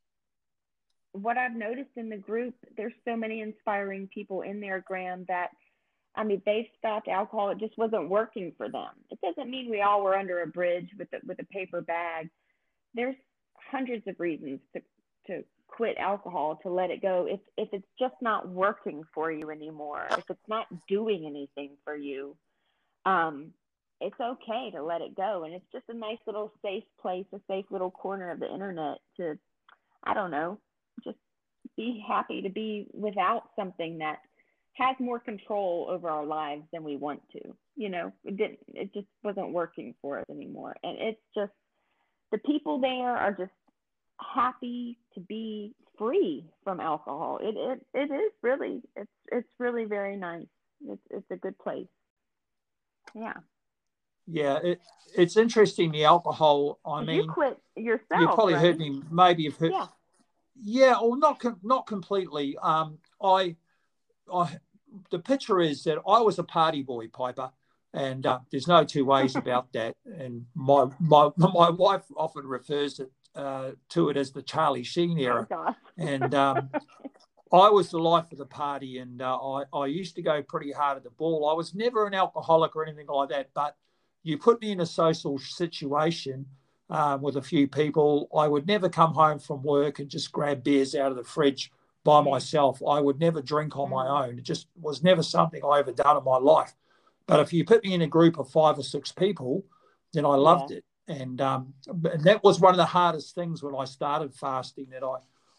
what I've noticed in the group, there's so many inspiring people in there, Graham, that, I mean, they've stopped alcohol. It just wasn't working for them. It doesn't mean we all were under a bridge with a, with a paper bag. There's hundreds of reasons to, to quit alcohol, to let it go. If, if it's just not working for you anymore, if it's not doing anything for you, um, it's okay to let it go. And it's just a nice little safe place, a safe little corner of the internet to, I don't know, just be happy to be without something that has more control over our lives than we want to. You know, it didn't, it just wasn't working for us anymore. And it's just, the people there are just happy to be free from alcohol. It it it is really, it's it's really very nice. It's it's a good place. Yeah. Yeah, it, it's interesting, the alcohol. I mean, you quit yourself. You probably right? heard me. Maybe you've heard. Yeah. Yeah, or not com- not completely. Um, I, I, the picture is that I was a party boy, Piper, and uh, there's no two ways about that. And my my my wife often refers to, uh, to it as the Charlie Sheen era. Oh, and um, I was the life of the party, and uh, I I used to go pretty hard at the ball. I was never an alcoholic or anything like that, but you put me in a social situation um, with a few people. I would never come home from work and just grab beers out of the fridge by myself. I would never drink on my own. It just was never something I ever done in my life. But if you put me in a group of five or six people, then I loved yeah. it. And, um, and that was one of the hardest things when I started fasting, that I,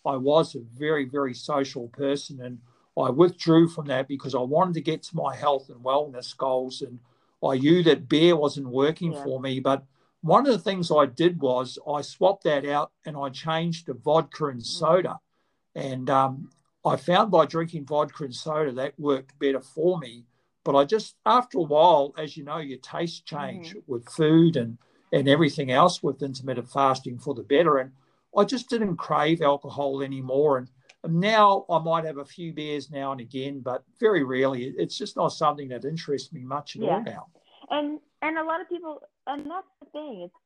I was a very, very social person, and I withdrew from that because I wanted to get to my health and wellness goals, and I knew that beer wasn't working Yeah. for me. But one of the things I did was I swapped that out and I changed to vodka and soda. And um, I found by drinking vodka and soda that worked better for me. But I just, after a while, as you know, your taste change Mm-hmm. with food and, and everything else with intermittent fasting for the better. And I just didn't crave alcohol anymore. And, and now I might have a few beers now and again, but very rarely. It's just not something that interests me much at all Yeah. now. And and a lot of people, and that's the thing. It's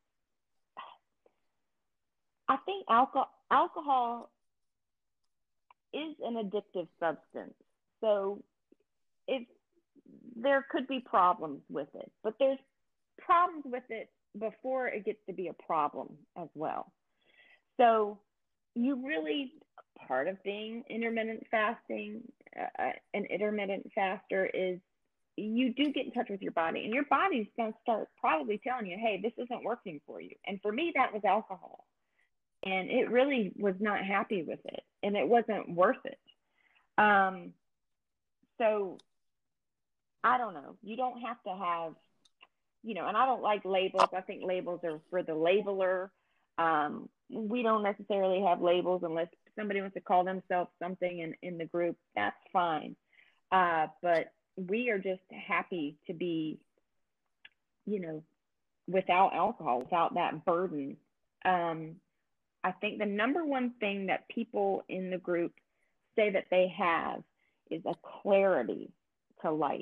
I think alcohol alcohol is an addictive substance. So if there could be problems with it, but there's problems with it before it gets to be a problem as well. So you really, part of being intermittent fasting, uh, an intermittent faster is you do get in touch with your body, and your body's going to start probably telling you, hey, this isn't working for you. And for me, that was alcohol. And it really was not happy with it, and it wasn't worth it. Um, so I don't know. You don't have to have, you know, and I don't like labels. I think labels are for the labeler. Um, we don't necessarily have labels unless somebody wants to call themselves something in, in the group. That's fine. Uh, but we are just happy to be, you know, without alcohol, without that burden. Um, I think the number one thing that people in the group say that they have is a clarity to life.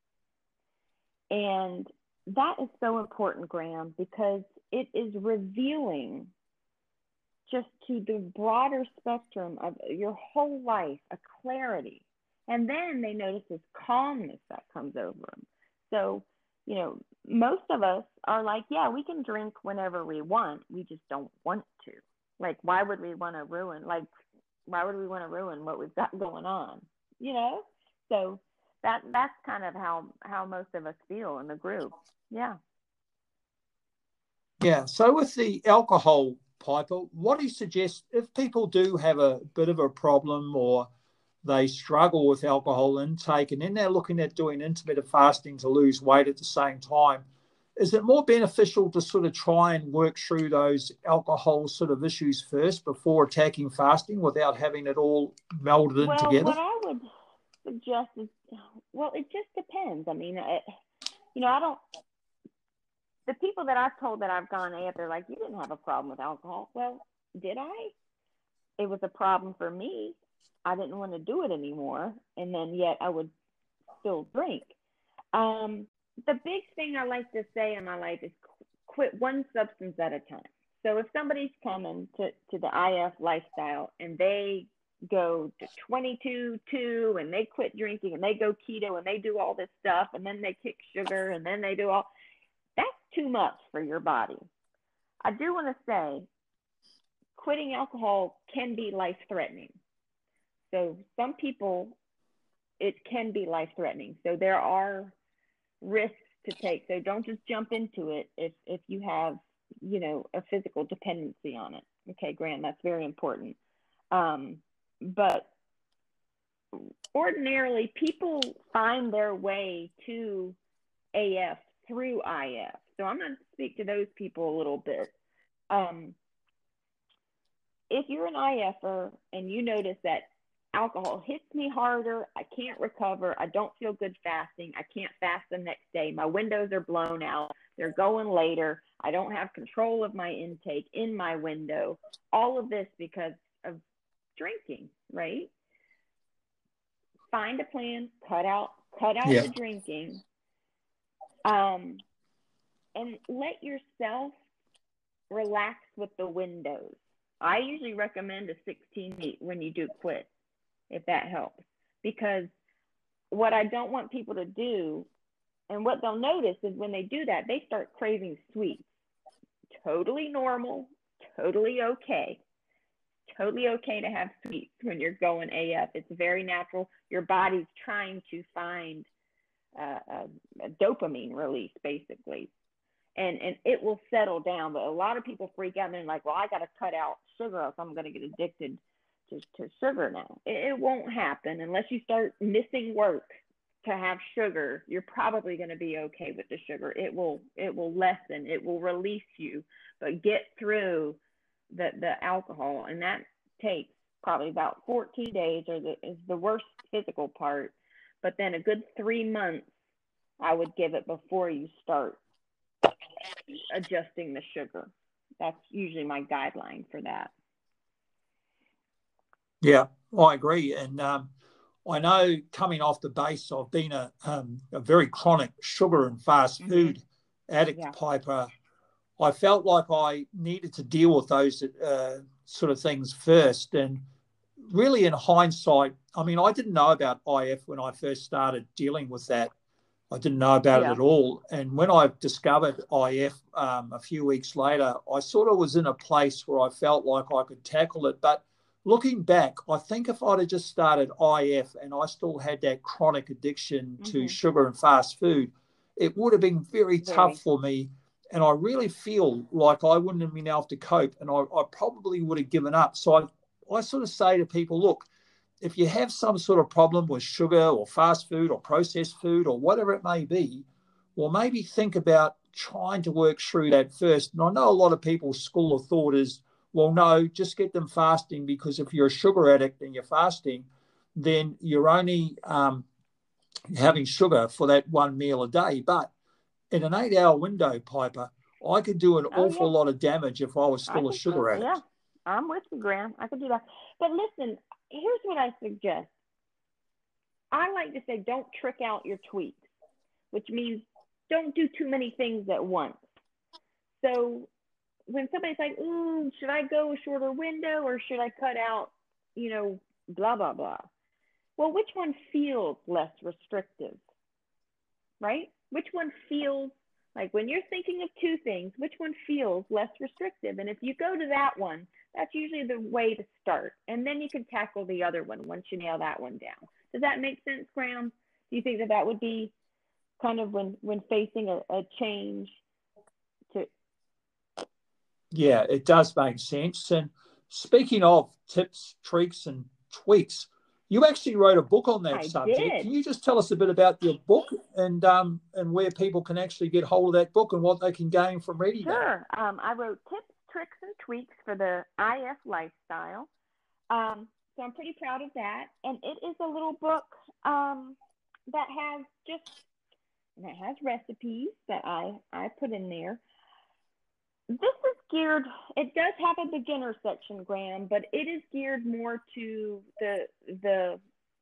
And that is so important, Graham, because it is revealing just to the broader spectrum of your whole life, a clarity. And then they notice this calmness that comes over them. So, you know, most of us are like, yeah, we can drink whenever we want. We just don't want to. Like, why would we want to ruin, like, why would we want to ruin what we've got going on? You know? So that that's kind of how, how most of us feel in the group. Yeah. Yeah. So with the alcohol, Piper, what do you suggest if people do have a bit of a problem or they struggle with alcohol intake and then they're looking at doing intermittent fasting to lose weight at the same time? Is it more beneficial to sort of try and work through those alcohol sort of issues first before attacking fasting without having it all melded in Well, together? what I would suggest is, well, it just depends. I mean, it, you know, I don't, the people that I've told that I've gone A F, they're like, you didn't have a problem with alcohol. Well, did I? It was a problem for me. I didn't want to do it anymore. And then yet I would still drink. Um, the big thing I like to say in my life is quit one substance at a time. So if somebody's coming to, to the I F lifestyle and they go to twenty-two two and they quit drinking and they go keto and they do all this stuff and then they kick sugar and then they do all, that's too much for your body. I do want to say quitting alcohol can be life threatening. So some people, it can be life threatening. So there are risks to take. So don't just jump into it if, if you have, you know, a physical dependency on it. Okay, Graham, that's very important. Um, but ordinarily, people find their way to A F through I F. So I'm going to speak to those people a little bit. Um, if you're an I F-er and you notice that alcohol hits me harder, I can't recover, I don't feel good fasting, I can't fast the next day, my windows are blown out, they're going later, I don't have control of my intake in my window, all of this because of drinking, right? Find a plan, cut out, cut out Yeah. the drinking, um, and let yourself relax with the windows. I usually recommend a sixteen eight when you do quit, if that helps. Because what I don't want people to do, and what they'll notice is when they do that, they start craving sweets. Totally normal, totally okay. Totally okay to have sweets when you're going A F. It's very natural. Your body's trying to find uh, a, a dopamine release, basically. And, and it will settle down. But a lot of people freak out and they're like, well, I got to cut out sugar else I'm going to get addicted to, to sugar now. It, it won't happen unless you start missing work to have sugar. You're probably going to be okay with the sugar. It will it will lessen, it will release you, but get through the the alcohol, and that takes probably about fourteen days, or the is the worst physical part. But then a good three months, I would give it before you start adjusting the sugar. That's usually my guideline for that. Yeah, I agree. And um, I know coming off the base, I've been a, um, a very chronic sugar and fast food mm-hmm. addict, yeah. Piper. I felt like I needed to deal with those uh, sort of things first. And really, in hindsight, I mean, I didn't know about I F when I first started dealing with that. I didn't know about yeah. it at all. And when I discovered I F um, a few weeks later, I sort of was in a place where I felt like I could tackle it. But looking back, I think if I'd have just started I F and I still had that chronic addiction to mm-hmm. sugar and fast food, it would have been very, very tough for me. And I really feel like I wouldn't have been able to cope, and I, I probably would have given up. So I, I sort of say to people, look, if you have some sort of problem with sugar or fast food or processed food or whatever it may be, well, maybe think about trying to work through that first. And I know a lot of people's school of thought is, well, no, just get them fasting, because if you're a sugar addict and you're fasting, then you're only um, having sugar for that one meal a day. But in an eight-hour window, Piper, I could do an oh, awful yeah. lot of damage if I was still I a sugar so, addict. Yeah, I'm with you, Graham. I could do that. But listen, here's what I suggest. I like to say don't trick out your tweaks, which means don't do too many things at once. So when somebody's like, ooh, should I go a shorter window or should I cut out, you know, blah, blah, blah. Well, which one feels less restrictive, right? Which one feels like, when you're thinking of two things, which one feels less restrictive? And if you go to that one, that's usually the way to start. And then you can tackle the other one once you nail that one down. Does that make sense, Graham? Do you think that that would be kind of when, when facing a, a change to... Yeah, it does make sense. And speaking of tips, tricks, and tweaks, you actually wrote a book on that I subject. Did. Can you just tell us a bit about your book and um, and where people can actually get hold of that book and what they can gain from reading sure. that? Sure. Um, I wrote tips, tricks, and tweaks for the I F lifestyle. Um, so I'm pretty proud of that. And it is a little book um, that has just, that has recipes that I, I put in there. This is geared, it does have a beginner section, Graham, but it is geared more to the the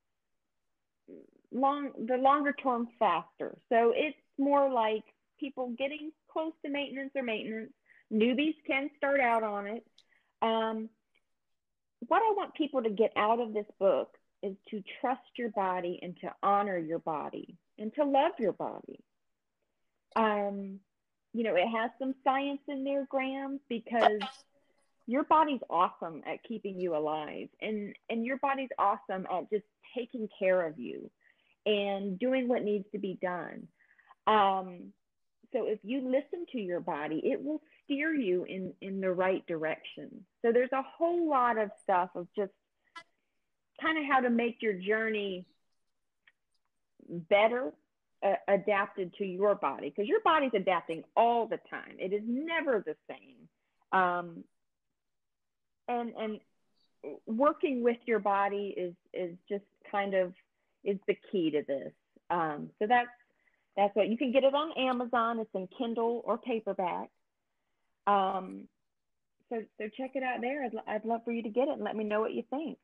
long the longer term faster. So it's more like people getting close to maintenance or maintenance. Newbies can start out on it. Um, what I want people to get out of this book is to trust your body and to honor your body and to love your body. Um, You know, it has some science in there, Graham, because your body's awesome at keeping you alive, and, and your body's awesome at just taking care of you and doing what needs to be done. Um, so if you listen to your body, it will steer you in, in the right direction. So there's a whole lot of stuff of just kind of how to make your journey better, Uh, adapted to your body, because your body's adapting all the time. It is never the same. Um, and and working with your body is is just kind of is the key to this. Um, so that's that's what you can get it on Amazon. It's in Kindle or paperback. Um, so so check it out there. I'd, I'd love for you to get it and let me know what you think.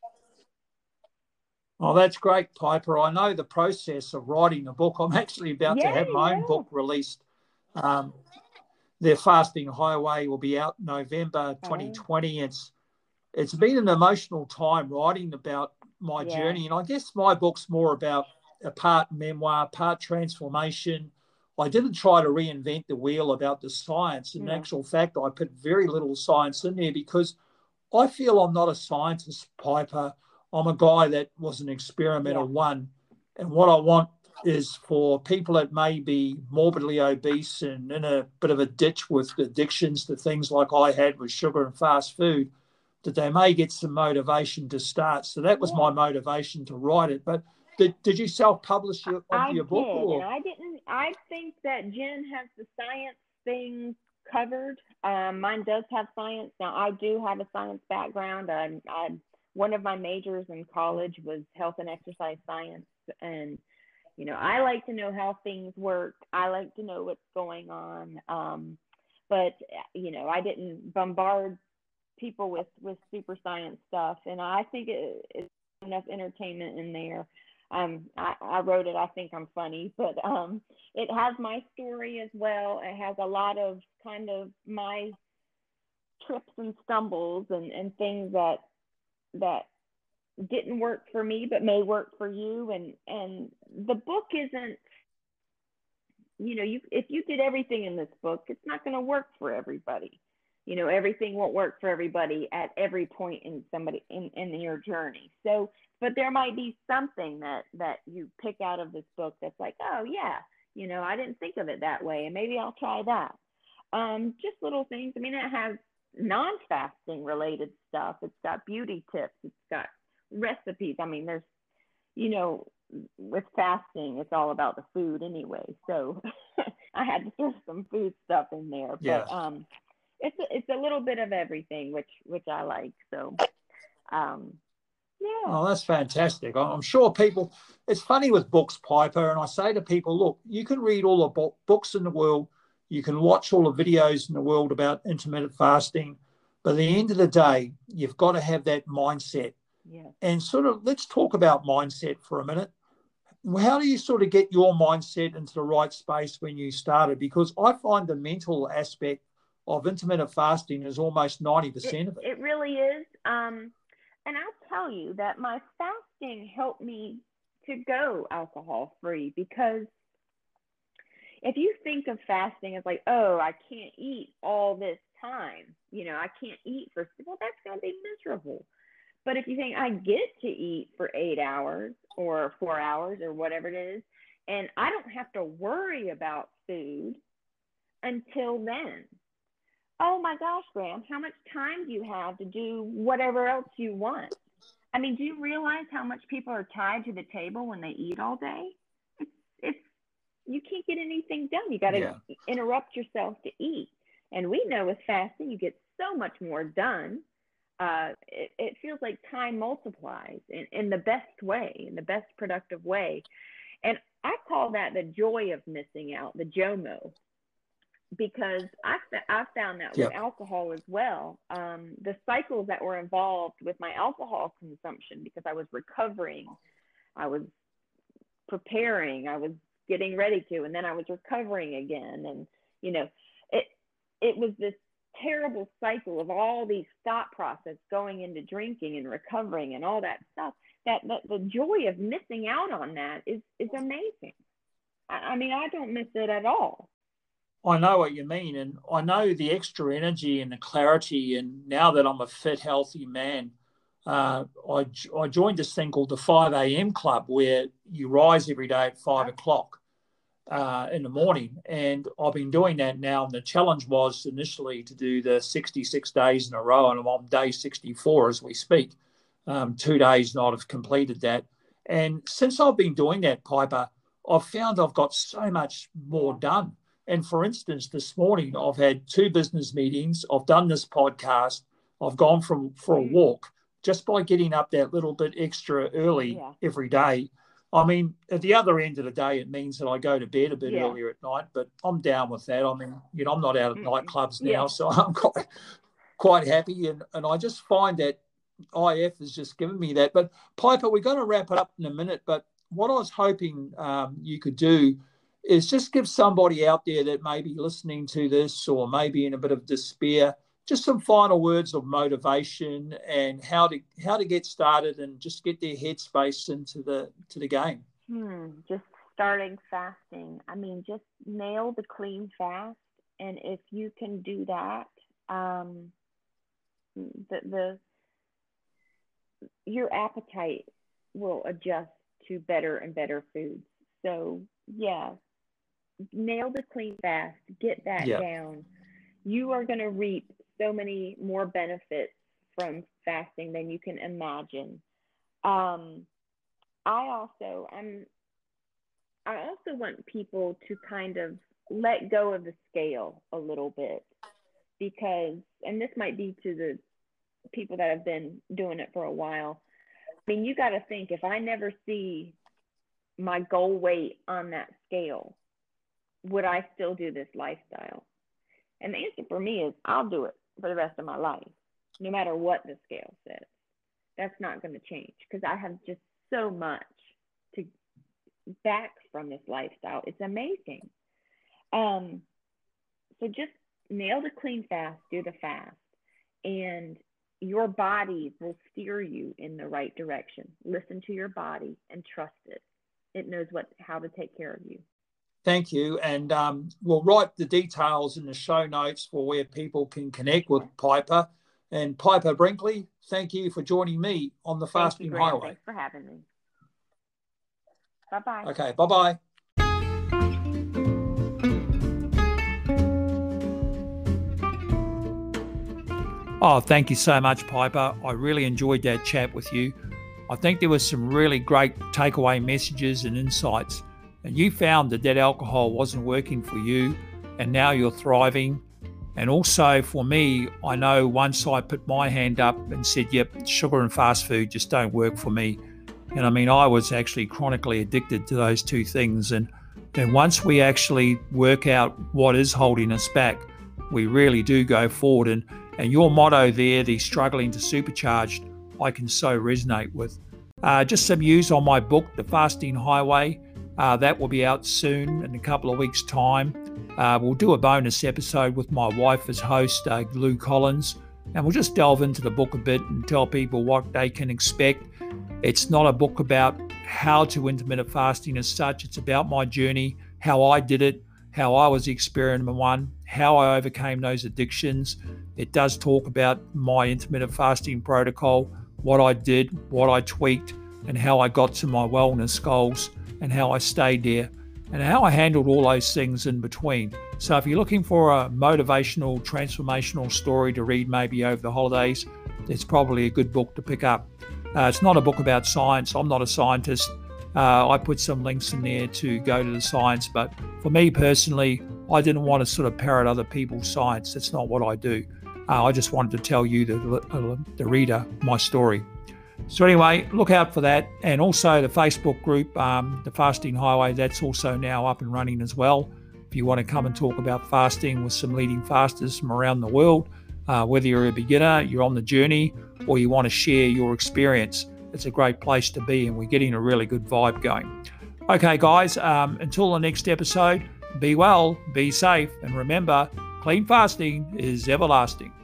Oh, that's great, Piper. I know the process of writing a book. I'm actually about yeah, to have my yeah. own book released. Um, the Fasting Highway will be out November twenty twenty. Oh. It's it's been an emotional time writing about my yeah. journey, and I guess my book's more about a part memoir, part transformation. I didn't try to reinvent the wheel about the science. In yeah. actual fact, I put very little science in there because I feel I'm not a scientist, Piper. I'm a guy that was an experimental yeah. one. And what I want is for people that may be morbidly obese and in a bit of a ditch with addictions to things like I had with sugar and fast food, that they may get some motivation to start. So that was Yeah. my motivation to write it. But did, did you self-publish your, I your book? did, Or? and I didn't. I think that Jen has the science thing covered. Um, mine does have science. Now, I do have a science background. I, I one of my majors in college was health and exercise science, and you know, I like to know how things work. I like to know what's going on. Um, but you know, I didn't bombard people with with super science stuff, and I think it, it's enough entertainment in there. Um, I, I wrote it. I think I'm funny, but um, it has my story as well. It has a lot of kind of my trips and stumbles and, and things that that didn't work for me, but may work for you. And and the book isn't, you know, you if you did everything in this book, it's not going to work for everybody. You know, everything won't work for everybody at every point in somebody in, in your journey. So, but there might be something that that you pick out of this book that's like, oh yeah, you know, I didn't think of it that way, and maybe I'll try that. Um, just little things. I mean, it has non-fasting related stuff. It's got beauty tips. It's got recipes. I mean, there's, you know, with fasting, it's all about the food anyway. So I had to throw some food stuff in there, Yeah. but um, it's a, it's a little bit of everything, which which I like. So, um, yeah. Oh, that's fantastic. I'm sure people, it's funny with books, Piper, and I say to people, look, you can read all the books in the world, you can watch all the videos in the world about intermittent fasting, but at the end of the day, you've got to have that mindset. Yeah. And sort of, let's talk about mindset for a minute. How do you sort of get your mindset into the right space when you started? Because I find the mental aspect of intermittent fasting is almost ninety percent it, of it. It really is. Um, and I'll tell you that my fasting helped me to go alcohol free, because if you think of fasting as like, oh, I can't eat all this time, you know, I can't eat for, well, that's going to be miserable. But if you think I get to eat for eight hours or four hours or whatever it is, and I don't have to worry about food until then. Oh my gosh, Graham, how much time do you have to do whatever else you want? I mean, do you realize how much people are tied to the table when they eat all day? It's, it's you can't get anything done. You got to Yeah. interrupt yourself to eat. And we know with fasting, you get so much more done. Uh, it, it feels like time multiplies in, in the best way, in the best productive way. And I call that the joy of missing out, the JOMO, because I, I found that with Yep. alcohol as well. Um, the cycles that were involved with my alcohol consumption, because I was recovering, I was preparing, I was getting ready to, and then I was recovering again. And, you know, it, it was this terrible cycle of all these thought process going into drinking and recovering and all that stuff, that, that the joy of missing out on that is, is amazing. I, I mean, I don't miss it at all. I know what you mean, and I know the extra energy and the clarity. And now that I'm a fit, healthy man, uh, I, I joined this thing called the five a.m. Club, where you rise every day at five o'clock uh, in the morning. And I've been doing that now. And the challenge was initially to do the sixty-six days in a row, and I'm on day sixty-four as we speak. Um, two days not have completed that. And since I've been doing that, Piper, I've found I've got so much more done. And for instance, this morning, I've had two business meetings. I've done this podcast. I've gone from for a walk just by getting up that little bit extra early Yeah. every day. I mean, at the other end of the day, it means that I go to bed a bit Yeah. earlier at night, but I'm down with that. I mean, you know, I'm not out at Mm-mm. nightclubs now, Yeah. so I'm quite, quite happy. And, and I just find that I F has just given me that. But Piper, we're going to wrap it up in a minute. But what I was hoping um, you could do is just give somebody out there that may be listening to this or maybe in a bit of despair, just some final words of motivation and how to how to get started and just get their headspace into the to the game. Hmm. Just starting fasting. I mean, just nail the clean fast, and if you can do that, um, the the your appetite will adjust to better and better foods. So yeah, nail the clean fast, get that Yeah. down. You are going to reap so many more benefits from fasting than you can imagine. Um, I also, I'm, I also want people to kind of let go of the scale a little bit, because, and this might be to the people that have been doing it for a while. I mean, you got to think, if I never see my goal weight on that scale, would I still do this lifestyle? And the answer for me is I'll do it for the rest of my life, no matter what the scale says. That's not going to change, because I have just so much to back from this lifestyle. It's amazing. Um, so just nail the clean fast, do the fast, and your body will steer you in the right direction. Listen to your body and trust it. It knows what how to take care of you. Thank you. And um, we'll write the details in the show notes for where people can connect with Piper. And Piper Brinkley, thank you for joining me on the Fasting Thank you, Graham. Highway. Thanks for having me. Bye-bye. Okay, bye-bye. Oh, thank you so much, Piper. I really enjoyed that chat with you. I think there was some really great takeaway messages and insights. And you found that that alcohol wasn't working for you, and now you're thriving. And also for me, I know once I put my hand up and said, yep, sugar and fast food just don't work for me. And I mean, I was actually chronically addicted to those two things. And then once we actually work out what is holding us back, we really do go forward. And, and your motto there, the struggling to supercharged, I can so resonate with. Uh, just some news on my book, The Fasting Highway. Uh, that will be out soon in a couple of weeks' time. Uh, we'll do a bonus episode with my wife as host, uh, Lou Collins, and we'll just delve into the book a bit and tell people what they can expect. It's not a book about how to intermittent fasting as such. It's about my journey, how I did it, how I was the experiment one, how I overcame those addictions. It does talk about my intermittent fasting protocol, what I did, what I tweaked, and how I got to my wellness goals, and how I stayed there, and how I handled all those things in between. So if you're looking for a motivational, transformational story to read maybe over the holidays, it's probably a good book to pick up. Uh, it's not a book about science. I'm not a scientist. Uh, I put some links in there to go to the science, but for me personally, I didn't want to sort of parrot other people's science. That's not what I do. Uh, I just wanted to tell you, the, the reader, my story. So anyway, look out for that. And also the Facebook group, um, The Fasting Highway, that's also now up and running as well. If you want to come and talk about fasting with some leading fasters from around the world, uh, whether you're a beginner, you're on the journey, or you want to share your experience, it's a great place to be, and we're getting a really good vibe going. Okay, guys, um, until the next episode, be well, be safe, and remember, clean fasting is everlasting.